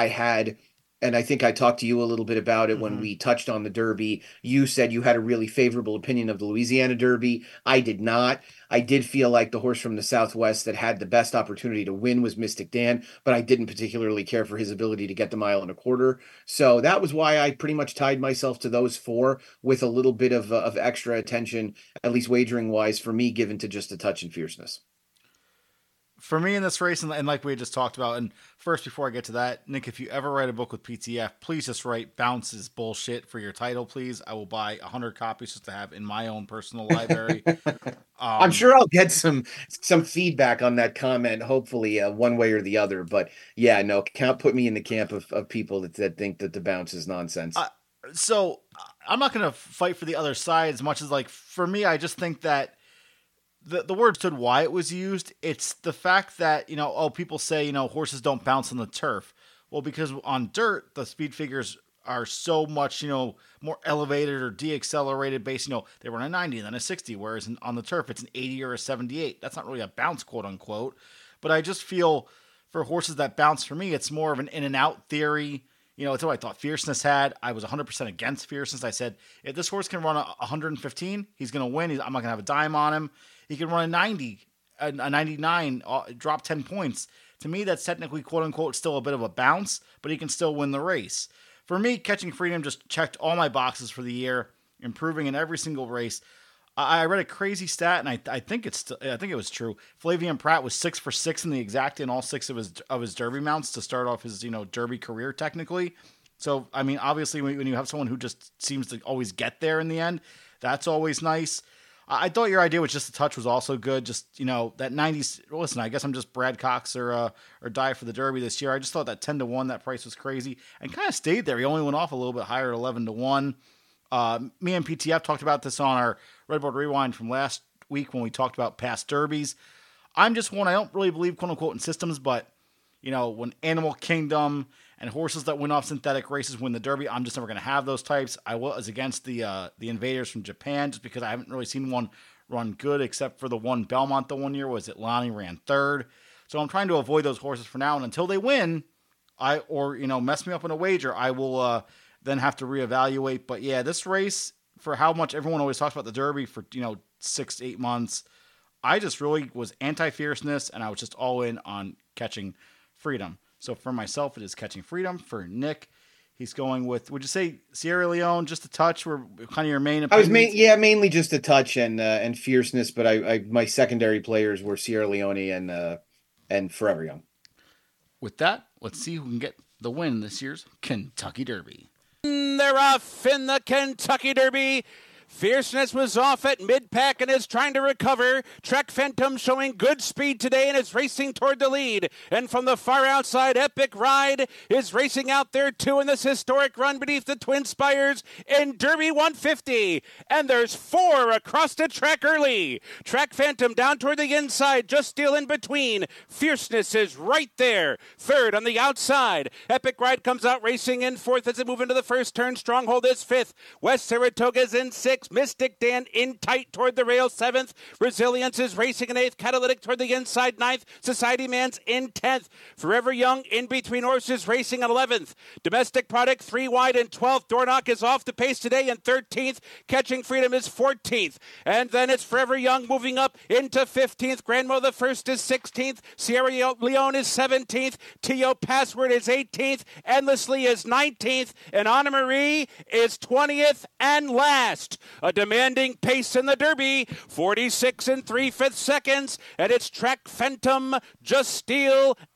[SPEAKER 3] and I think I talked to you a little bit about it when we touched on the Derby. You said you had a really favorable opinion of the Louisiana Derby. I did not. I did feel like the horse from the Southwest that had the best opportunity to win was Mystic Dan, but I didn't particularly care for his ability to get the 1.25 miles. So that was why I pretty much tied myself to those 4 with a little bit of extra attention, at least wagering wise, for me, given to Just a Touch and Fierceness.
[SPEAKER 1] For me in this race, and like we just talked about, and first, before I get to that, Nick, if you ever write a book with PTF, please just write "Bounce is bullshit" for your title, please. I will buy 100 copies just to have in my own personal library.
[SPEAKER 3] I'm sure I'll get some feedback on that comment, hopefully, one way or the other. But yeah, no, can't put me in the camp of people that think that the bounce is nonsense.
[SPEAKER 1] So I'm not going to fight for the other side as much as, like, for me, I just think that the word stood why it was used. It's the fact that, people say, horses don't bounce on the turf. Well, because on dirt, the speed figures are so much, more elevated or deaccelerated based, they run a 90 and then a 60, whereas on the turf, it's an 80 or a 78. That's not really a bounce, quote unquote. But I just feel for horses that bounce, for me, it's more of an in and out theory. It's what I thought Fierceness had. I was 100% against Fierceness. I said, if this horse can run a 115, he's going to win. I'm not going to have a dime on him. He can run a 90, a 99, drop 10 points. To me, that's technically, quote unquote, still a bit of a bounce, but he can still win the race. For me, Catching Freedom just checked all my boxes for the year, improving in every single race. I read a crazy stat, and I think it was true. Flavian Pratt was 6 for 6 in the exact in all 6 of his Derby mounts to start off his Derby career technically. So I mean, obviously, when you have someone who just seems to always get there in the end, that's always nice. I thought your idea with Just a Touch was also good. Just, that 90s. Listen, I guess I'm just Brad Cox or die for the Derby this year. I just thought that 10-1, that price was crazy and kind of stayed there. He only went off a little bit higher at 11-1. Me and PTF talked about this on our Redboard Rewind from last week when we talked about past Derbies. I'm just one, I don't really believe, quote unquote, in systems, but, when Animal Kingdom and horses that win off synthetic races win the Derby, I'm just never going to have those types. I was against the Invaders from Japan just because I haven't really seen one run good except for the one Belmont the one year was Lonnie ran 3rd. So I'm trying to avoid those horses for now, and until they win, mess me up in a wager, I will then have to reevaluate. But yeah, this race, for how much everyone always talks about the Derby for 6 to 8 months, I just really was anti-Fierceness, and I was just all in on Catching Freedom. So for myself, it is Catching Freedom. For Nick, he's going with, would you say Sierra Leone, Just a Touch, were kind of your main opinions?
[SPEAKER 3] Mainly Just a Touch and Fierceness, but I my secondary players were Sierra Leone and Forever Young.
[SPEAKER 1] With that, let's see who can get the win this year's Kentucky Derby.
[SPEAKER 4] They're off in the Kentucky Derby. Fierceness was off at mid-pack and is trying to recover. Trek Phantom showing good speed today and is racing toward the lead. And from the far outside, Epic Ride is racing out there too in this historic run beneath the Twin Spires in Derby 150. And there's 4 across the track early. Trek Phantom down toward the inside, just still in between. Fierceness is right there. 3rd on the outside. Epic Ride comes out racing in 4th as they move into the first turn. Stronghold is 5th. West Saratoga's in 6th. Mystic Dan in tight toward the rail 7th. Resilience is racing in 8th. Catalytic toward the inside 9th. Society Man's in 10th. Forever Young in between horses racing at 11th. Domestic Product 3 wide in 12th. Dornock is off the pace today in 13th. Catching Freedom is 14th. And then it's Forever Young moving up into 15th. Grandmo the First is 16th. Sierra Leone is 17th. T.O. Password is 18th. Endlessly is 19th. And Anna Marie is 20th and last. A demanding pace in the Derby, 46 3/5 seconds, and it's Trek Phantom, Just Steel,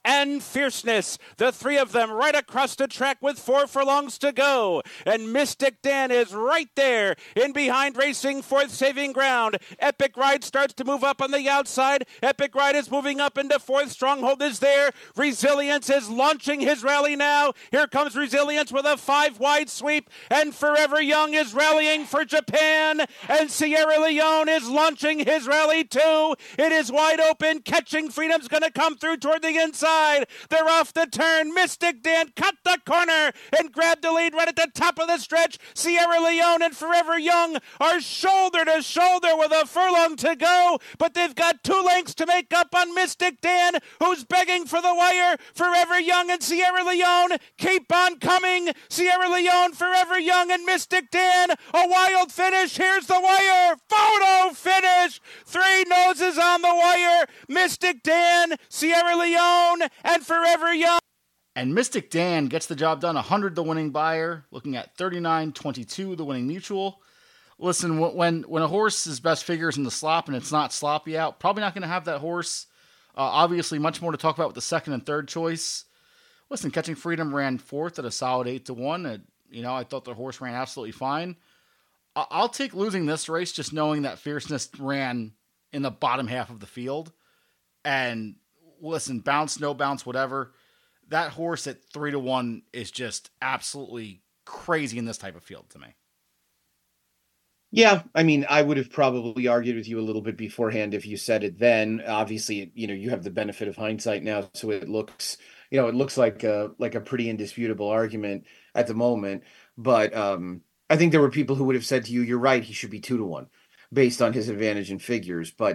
[SPEAKER 4] and Fierceness. The three of them right across the track with 4 furlongs to go. And Mystic Dan is right there in behind Racing Fourth Saving Ground. Epic Ride starts to move up on the outside. Epic Ride is moving up into fourth. Stronghold is there. Resilience is launching his rally now. Here comes Resilience with a 5-wide sweep. And Forever Young is rallying for Japan. And Sierra Leone is launching his rally too. It is wide open. Catching Freedom's going to come through toward the inside. They're off the turn. Mystic Dan cut the corner and grabbed the lead right at the top of the stretch. Sierra Leone and Forever Young are shoulder to shoulder with a furlong to go, but they've got 2 lengths to make up on Mystic Dan, who's begging for the wire. Forever Young and Sierra Leone keep on coming. Sierra Leone, Forever Young, and Mystic Dan. A wild finish. Here's the wire. Photo finish. 3 noses on the wire. Mystic Dan, Sierra Leone, and Forever Young.
[SPEAKER 1] And Mystic Dan gets the job done. 100 the winning buyer, looking at 39.22 the winning mutual. Listen, when a horse's best figure is in the slop and it's not sloppy out, probably not going to have that horse. Obviously, much more to talk about with the second and third choice. Listen, Catching Freedom ran fourth at a solid 8-1. I thought the horse ran absolutely fine. I'll take losing this race just knowing that Fierceness ran in the bottom half of the field. And listen, bounce, no bounce, whatever. That horse at 3-1 is just absolutely crazy in this type of field to me.
[SPEAKER 3] Yeah, I mean, I would have probably argued with you a little bit beforehand if you said it then. Obviously, you have the benefit of hindsight now, so it looks like a pretty indisputable argument at the moment. But I think there were people who would have said to you, "You're right, he should be 2-1," based on his advantage in figures. But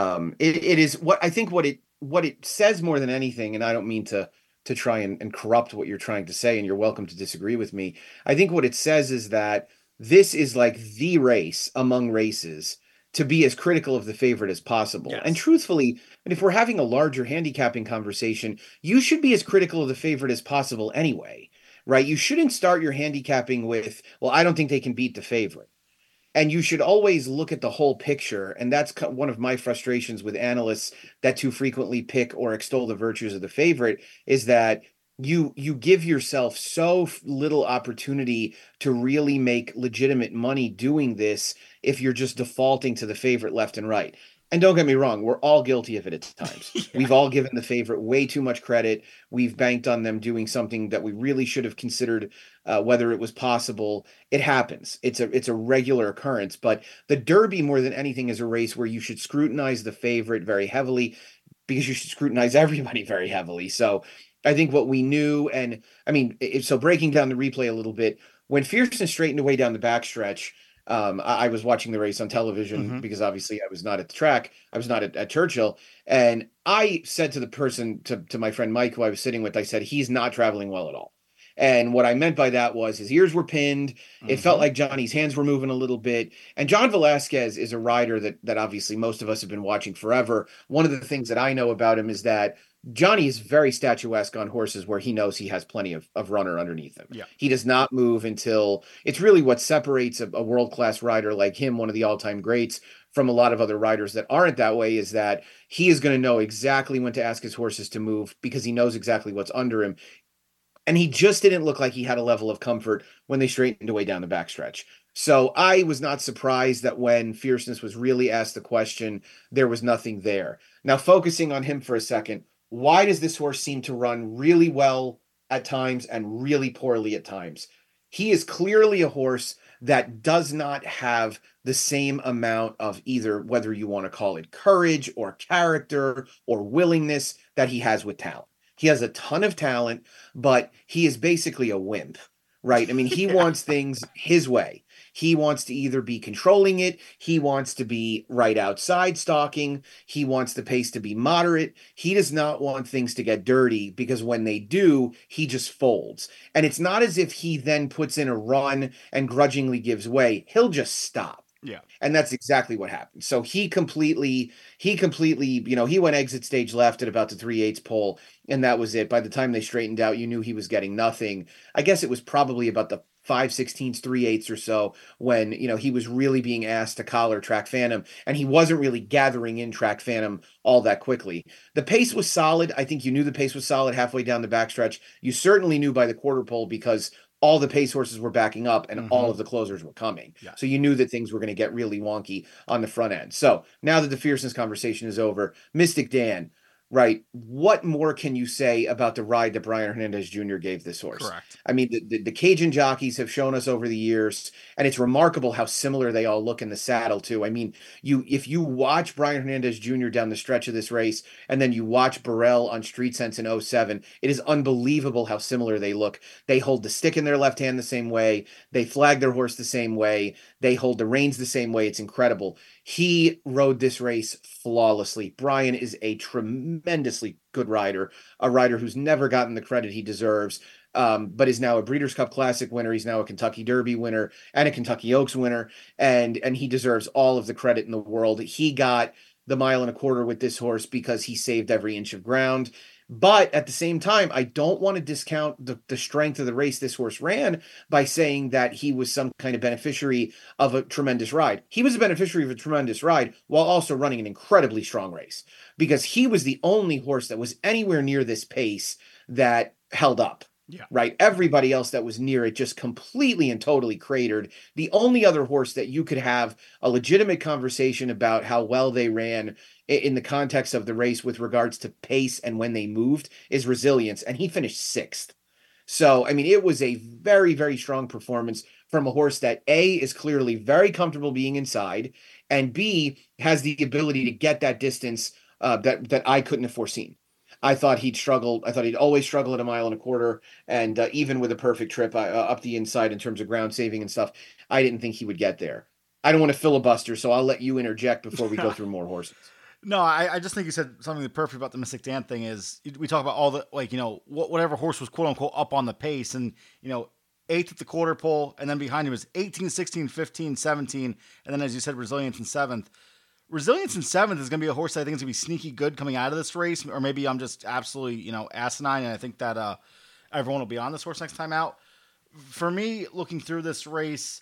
[SPEAKER 3] it is what I think what it says more than anything, and I don't mean to try and corrupt what you're trying to say, and you're welcome to disagree with me. I think what it says is that this is like the race among races to be as critical of the favorite as possible.
[SPEAKER 1] Yes.
[SPEAKER 3] And truthfully, and if we're having a larger handicapping conversation, you should be as critical of the favorite as possible anyway, right? You shouldn't start your handicapping with, well, I don't think they can beat the favorite. And you should always look at the whole picture. And that's one of my frustrations with analysts that too frequently pick or extol the virtues of the favorite, is that you give yourself so little opportunity to really make legitimate money doing this if you're just defaulting to the favorite left and right. And don't get me wrong, we're all guilty of it at times. Yeah. We've all given the favorite way too much credit. We've banked on them doing something that we really should have considered whether it was possible. It happens. It's a regular occurrence. But the Derby, more than anything, is a race where you should scrutinize the favorite very heavily, because you should scrutinize everybody very heavily. So I think what we knew, and I mean, so breaking down the replay a little bit, when Fierceness straightened away down the backstretch, I was watching the race on television because obviously I was not at the track. I was not at Churchill. And I said to the person, to my friend Mike, who I was sitting with, I said, he's not traveling well at all. And what I meant by that was his ears were pinned. It felt like Johnny's hands were moving a little bit. And John Velasquez is a rider that obviously most of us have been watching forever. One of the things that I know about him is that Johnny is very statuesque on horses where he knows he has plenty of runner underneath him.
[SPEAKER 1] Yeah.
[SPEAKER 3] He does not move until it's really what separates a world-class rider like him, one of the all-time greats, from a lot of other riders that aren't that way, is that he is going to know exactly when to ask his horses to move because he knows exactly what's under him. And he just didn't look like he had a level of comfort when they straightened away down the backstretch. So I was not surprised that when Fierceness was really asked the question, there was nothing there. Now, focusing on him for a second, why does this horse seem to run really well at times and really poorly at times? He is clearly a horse that does not have the same amount of either, whether you want to call it courage or character or willingness, that he has with talent. He has a ton of talent, but he is basically a wimp, right? I mean, he wants things his way. He wants to either be controlling it. He wants to be right outside stalking. He wants the pace to be moderate. He does not want things to get dirty, because when they do, he just folds. And it's not as if he then puts in a run and grudgingly gives way. He'll just stop.
[SPEAKER 1] Yeah.
[SPEAKER 3] And that's exactly what happened. So he completely, he went exit stage left at about the 3/8 pole, and that was it. By the time they straightened out, you knew he was getting nothing. I guess it was probably about the 5/16, 3/8 or so when, he was really being asked to collar Track Phantom, and he wasn't really gathering in Track Phantom all that quickly. The pace was solid. I think you knew the pace was solid halfway down the backstretch. You certainly knew by the quarter pole because all the pace horses were backing up and all of the closers were coming.
[SPEAKER 1] Yeah.
[SPEAKER 3] So you knew that things were going to get really wonky on the front end. So now that the fierceness conversation is over, Mystic Dan, right? What more can you say about the ride that Brian Hernandez Jr. gave this horse?
[SPEAKER 1] Correct.
[SPEAKER 3] I mean, the Cajun jockeys have shown us over the years, and it's remarkable how similar they all look in the saddle too. I mean, if you watch Brian Hernandez Jr. down the stretch of this race, and then you watch Burrell on Street Sense in '07, it is unbelievable how similar they look. They hold the stick in their left hand the same way. They flag their horse the same way. They hold the reins the same way. It's incredible. He rode this race flawlessly. Brian is a tremendously good rider, a rider who's never gotten the credit he deserves, but is now a Breeders' Cup Classic winner. He's now a Kentucky Derby winner and a Kentucky Oaks winner, and he deserves all of the credit in the world. He got the 1.25 miles with this horse because he saved every inch of ground. But at the same time, I don't want to discount the strength of the race this horse ran by saying that he was some kind of beneficiary of a tremendous ride. He was a beneficiary of a tremendous ride while also running an incredibly strong race because he was the only horse that was anywhere near this pace that held up.
[SPEAKER 1] Yeah.
[SPEAKER 3] Right. Everybody else that was near it just completely and totally cratered. The only other horse that you could have a legitimate conversation about how well they ran in the context of the race with regards to pace and when they moved is Resilience. And he finished 6th. So, I mean, it was a very, very strong performance from a horse that A, is clearly very comfortable being inside, and B, has the ability to get that distance that I couldn't have foreseen. I thought he'd struggle. I thought he'd always struggle at 1.25 miles. And even with a perfect trip up the inside in terms of ground saving and stuff, I didn't think he would get there. I don't want to filibuster, so I'll let you interject before we go through more horses.
[SPEAKER 1] No, I just think you said something perfect about the Mystic Dan thing is we talk about all the, whatever horse was quote unquote up on the pace and, 8th at the quarter pole. And then behind him was 18, 16, 15, 17. And then as you said, Resilience in 7th. Resilience in 7th is going to be a horse that I think is going to be sneaky good coming out of this race. Or maybe I'm just absolutely, asinine. And I think that everyone will be on this horse next time out. For me, looking through this race,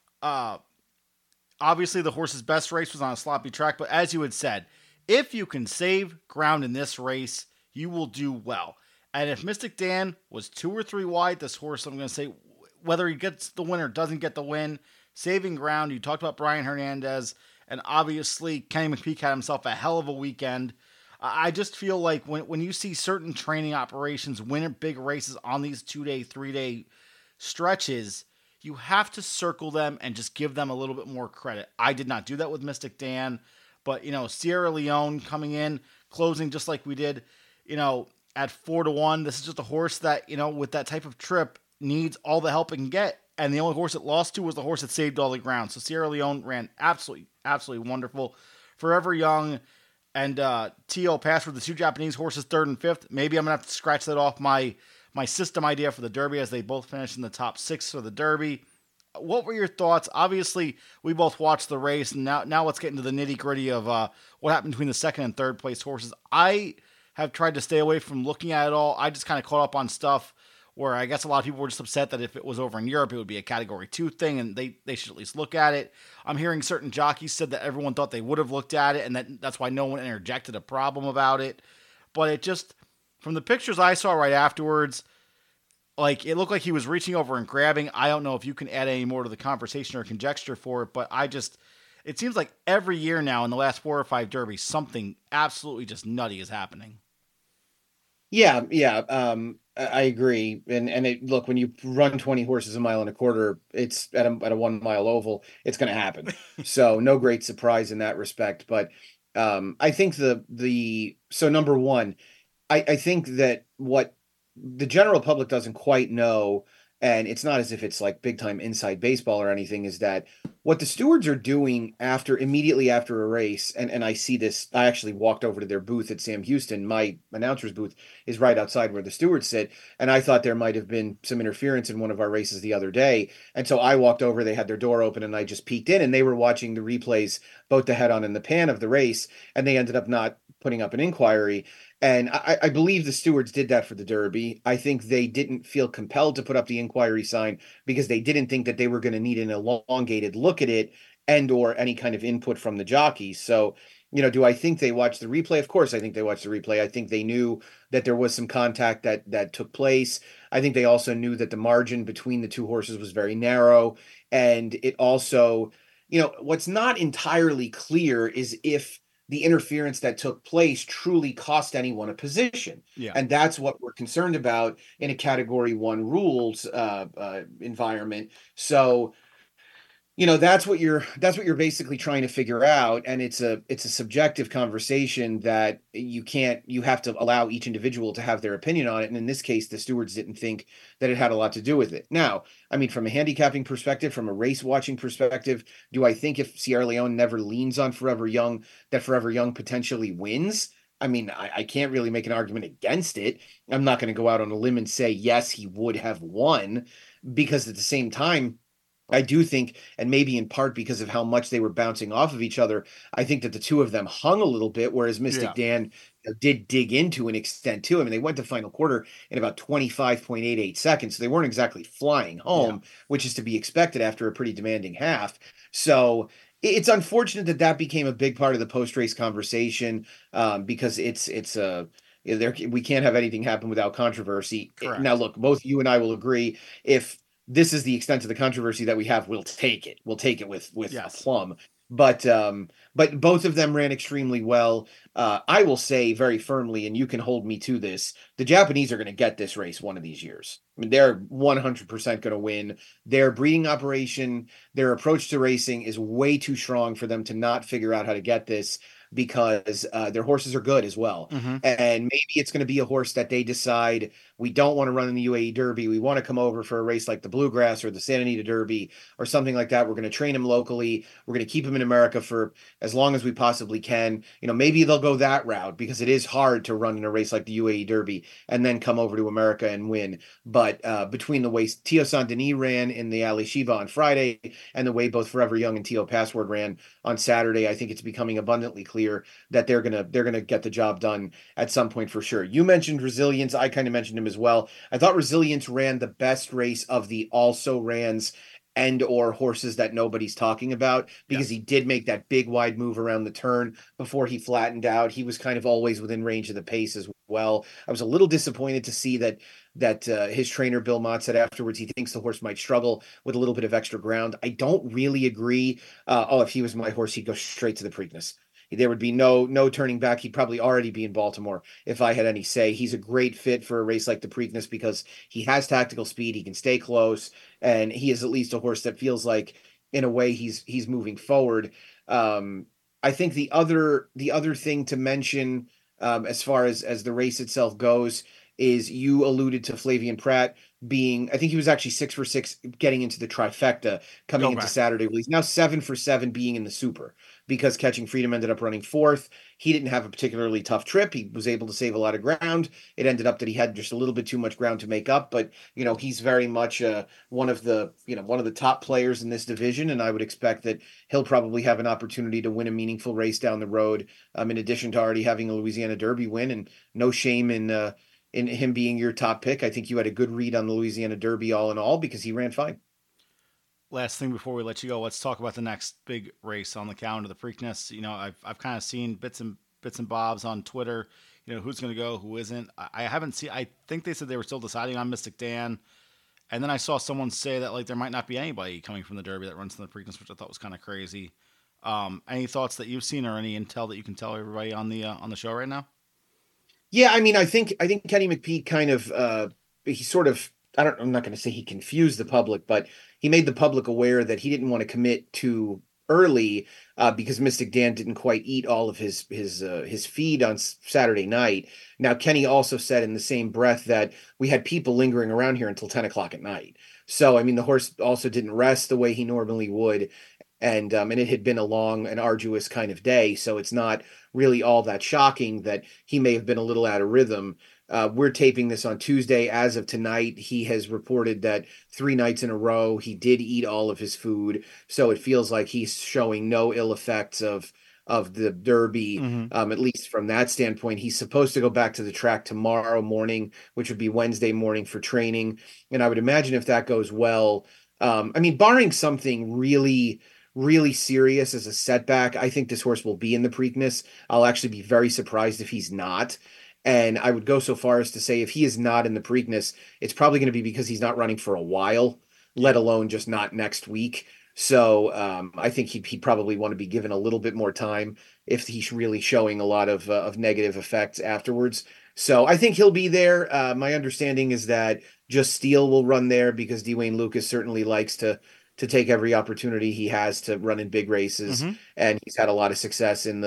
[SPEAKER 1] obviously the horse's best race was on a sloppy track. But as you had said, if you can save ground in this race, you will do well. And if Mystic Dan was 2 or 3 wide, this horse, I'm going to say, whether he gets the win or doesn't get the win, saving ground. You talked about Brian Hernandez. And obviously, Kenny McPeak had himself a hell of a weekend. I just feel like when you see certain training operations win big races on these 2-day, 3-day stretches, you have to circle them and just give them a little bit more credit. I did not do that with Mystic Dan, but, Sierra Leone coming in, closing just like we did, at 4-1. This is just a horse that, with that type of trip, needs all the help it can get. And the only horse it lost to was the horse that saved all the ground. So Sierra Leone ran absolutely wonderful. Forever Young and T.O. Pass were the 2 Japanese horses, 3rd and 5th. Maybe I'm going to have to scratch that off my system idea for the Derby as they both finished in the top 6 for the Derby. What were your thoughts? Obviously, we both watched the race, and now let's get into the nitty-gritty of what happened between the 2nd and 3rd place horses. I have tried to stay away from looking at it all. I just kind of caught up on stuff where I guess a lot of people were just upset that if it was over in Europe, it would be a Category 2 thing, and they should at least look at it. I'm hearing certain jockeys said that everyone thought they would have looked at it, and that's why no one interjected a problem about it. But it just, from the pictures I saw right afterwards, it looked like he was reaching over and grabbing. I don't know if you can add any more to the conversation or conjecture for it, but it seems like every year now in the last 4 or 5 derbies, something absolutely just nutty is happening.
[SPEAKER 3] Yeah. I agree. And look, when you run 20 horses 1.25 miles, it's at a 1 mile oval, it's going to happen. So no great surprise in that respect. But I think so number one, I think that what the general public doesn't quite know, and it's not as if it's like big time inside baseball or anything, is that what the stewards are doing immediately after a race, and I see this, I actually walked over to their booth at Sam Houston. My announcer's booth is right outside where the stewards sit, and I thought there might have been some interference in one of our races the other day. And so I walked over, they had their door open, and I just peeked in, and they were watching the replays, both the head-on and the pan of the race, and they ended up not putting up an inquiry. And I believe the stewards did that for the Derby. I think they didn't feel compelled to put up the inquiry sign because they didn't think that they were going to need an elongated look at it and or any kind of input from the jockeys. So, do I think they watched the replay? Of course, I think they watched the replay. I think they knew that there was some contact that took place. I think they also knew that the margin between the two horses was very narrow. And it also, what's not entirely clear is if the interference that took place truly cost anyone a position.
[SPEAKER 1] Yeah.
[SPEAKER 3] And that's what we're concerned about in a category 1 rules environment. So, that's what you're basically trying to figure out. And it's a subjective conversation that you have to allow each individual to have their opinion on it. And in this case, the stewards didn't think that it had a lot to do with it. Now, I mean, from a handicapping perspective, from a race watching perspective, do I think if Sierra Leone never leans on Forever Young, that Forever Young potentially wins? I mean, I can't really make an argument against it. I'm not going to go out on a limb and say, yes, he would have won, because at the same time, I do think, and maybe in part because of how much they were bouncing off of each other, I think that the two of them hung a little bit, whereas Mystic Dan did dig into an extent too. I mean, they went to final quarter in about 25.88 seconds. So they weren't exactly flying home, which is to be expected after a pretty demanding half. So it's unfortunate that became a big part of the post-race conversation, because we can't have anything happen without controversy.
[SPEAKER 1] Correct.
[SPEAKER 3] Now, look, both you and I will agree, if this is the extent of the controversy that we have, we'll take it. We'll take it with aplomb. But both of them ran extremely well. I will say very firmly, and you can hold me to this, the Japanese are going to get this race one of these years. I mean, they're 100% going to win. Their breeding operation, their approach to racing is way too strong for them to not figure out how to get this, because their horses are good as well.
[SPEAKER 1] Mm-hmm.
[SPEAKER 3] And maybe it's going to be a horse that they decide, we don't want to run in the UAE Derby. We want to come over for a race like the Bluegrass or the Santa Anita Derby or something like that. We're going to train him locally. We're going to keep him in America for as long as we possibly can. Maybe they'll go that route, because it is hard to run in a race like the UAE Derby and then come over to America and win. But between the way Tio Saint Denis ran in the Ali Shiba on Friday and the way both Forever Young and Tio Password ran on Saturday, I think it's becoming abundantly clear that they're gonna get the job done at some point for sure. You mentioned Resilience. I kind of mentioned him as well. I thought Resilience ran the best race of the also rans and or horses that nobody's talking about, because he did make that big wide move around the turn before he flattened out. He was kind of always within range of the pace as well. I was a little disappointed to see that his trainer Bill Mott said afterwards he thinks the horse might struggle with a little bit of extra ground. I don't really agree. If he was my horse, he'd go straight to the Preakness. There would be no turning back. He'd probably already be in Baltimore if I had any say. He's a great fit for a race like the Preakness because he has tactical speed. He can stay close, and he is at least a horse that feels like, in a way, he's moving forward. I think the other thing to mention, as far as the race itself goes, is you alluded to Flavien Prat being, I think he was actually 6 for 6 getting into the trifecta coming into Saturday. Well, he's now 7 for 7 being in the Super, because Catching Freedom ended up running 4th. He didn't have a particularly tough trip. He was able to save a lot of ground. It ended up that he had just a little bit too much ground to make up, but he's very much one of the top players in this division, and I would expect that he'll probably have an opportunity to win a meaningful race down the road, in addition to already having a Louisiana Derby win. And no shame in him being your top pick. I think you had a good read on the Louisiana Derby all in all, because he ran fine.
[SPEAKER 1] Last thing before we let you go, let's talk about the next big race on the calendar, the Preakness. I've kind of seen bits and bobs on Twitter, who's going to go, who isn't. I haven't seen, I think they said they were still deciding on Mystic Dan. And then I saw someone say that there might not be anybody coming from the Derby that runs in the Preakness, which I thought was kind of crazy. Any thoughts that you've seen or any intel that you can tell everybody on the show right now?
[SPEAKER 3] Yeah, I mean, I think Kenny McPeek kind of, he sort of, I'm not going to say he confused the public, but he made the public aware that he didn't want to commit too early, because Mystic Dan didn't quite eat all of his feed on Saturday night. Now, Kenny also said in the same breath that we had people lingering around here until 10 o'clock at night. So, I mean, the horse also didn't rest the way he normally would. And it had been a long and arduous kind of day. So it's not really all that shocking that he may have been a little out of rhythm. We're taping this on Tuesday. As of tonight, he has reported that 3 nights in a row, he did eat all of his food. So it feels like he's showing no ill effects of of the Derby,
[SPEAKER 1] Mhm.
[SPEAKER 3] at least from that standpoint. He's supposed to go back to the track tomorrow morning, which would be Wednesday morning for training. And I would imagine if that goes well, I mean, barring something really, really serious as a setback, I think this horse will be in the Preakness. I'll actually be very surprised if he's not. And I would go so far as to say if he is not in the Preakness, it's probably going to be because he's not running for a while, let alone just not next week. So I think he'd probably want to be given a little bit more time if he's really showing a lot of negative effects afterwards. So I think he'll be there. My understanding is that Just Steel will run there because Dwayne Lucas certainly likes to take every opportunity he has to run in big races,
[SPEAKER 1] Mhm.
[SPEAKER 3] and he's had a lot of success in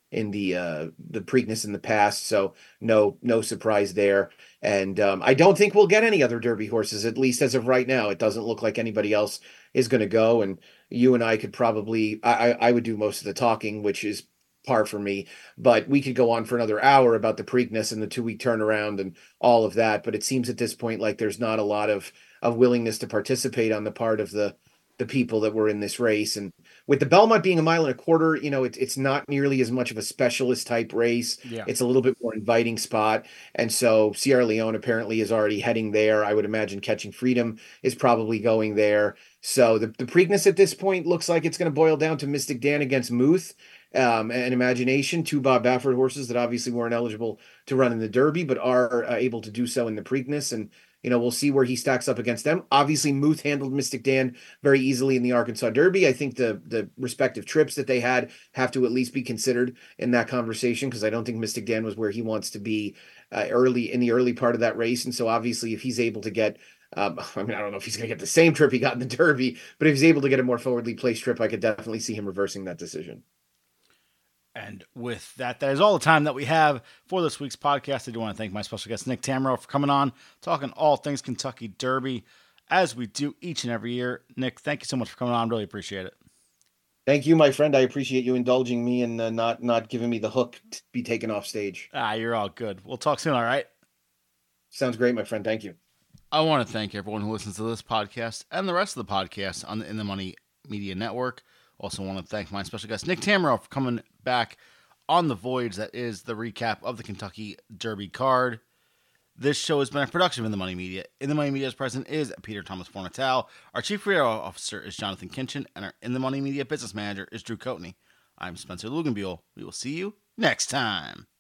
[SPEAKER 3] the Preakness in the past. So no surprise there. And I don't think we'll get any other Derby horses, at least as of right now. It doesn't look like anybody else is going to go. And you and I could probably, I would do most of the talking, which is par for me, but we could go on for another hour about the Preakness and the 2 week turnaround and all of that. But it seems at this point like there's not a lot of willingness to participate on the part of the people that were in this race. And with the Belmont being a mile and a quarter, it's not nearly as much of a specialist type race.
[SPEAKER 1] Yeah.
[SPEAKER 3] It's a little bit more inviting spot. And so Sierra Leone apparently is already heading there. I would imagine Catching Freedom is probably going there. So the Preakness at this point looks like it's going to boil down to Mystic Dan against Muth. And Imagination, two Bob Baffert horses that obviously weren't eligible to run in the Derby, but are able to do so in the Preakness. And, we'll see where he stacks up against them. Obviously, Muth handled Mystic Dan very easily in the Arkansas Derby. I think the respective trips that they had have to at least be considered in that conversation, because I don't think Mystic Dan was where he wants to be early in the early part of that race. And so obviously, if he's able to get I don't know if he's going to get the same trip he got in the Derby, but if he's able to get a more forwardly placed trip, I could definitely see him reversing that decision.
[SPEAKER 1] And with that, that is all the time that we have for this week's podcast. I do want to thank my special guest, Nick Tamro, for coming on, talking all things Kentucky Derby, as we do each and every year. Nick, thank you so much for coming on. Really appreciate it.
[SPEAKER 3] Thank you, my friend. I appreciate you indulging me and not giving me the hook to be taken off stage.
[SPEAKER 1] You're all good. We'll talk soon, all right?
[SPEAKER 3] Sounds great, my friend. Thank you.
[SPEAKER 1] I want to thank everyone who listens to this podcast and the rest of the podcasts on the In the Money Media Network. Also want to thank my special guest, Nick Tamro, for coming back on the voyage that is the recap of the Kentucky Derby card. This show has been a production of In the Money Media. In the Money Media's president is Peter Thomas Fornatal. Our chief creative officer is Jonathan Kinchin, and our In the Money Media business manager is Drew Coatney. I'm Spencer Luganbuehl. We will see you next time.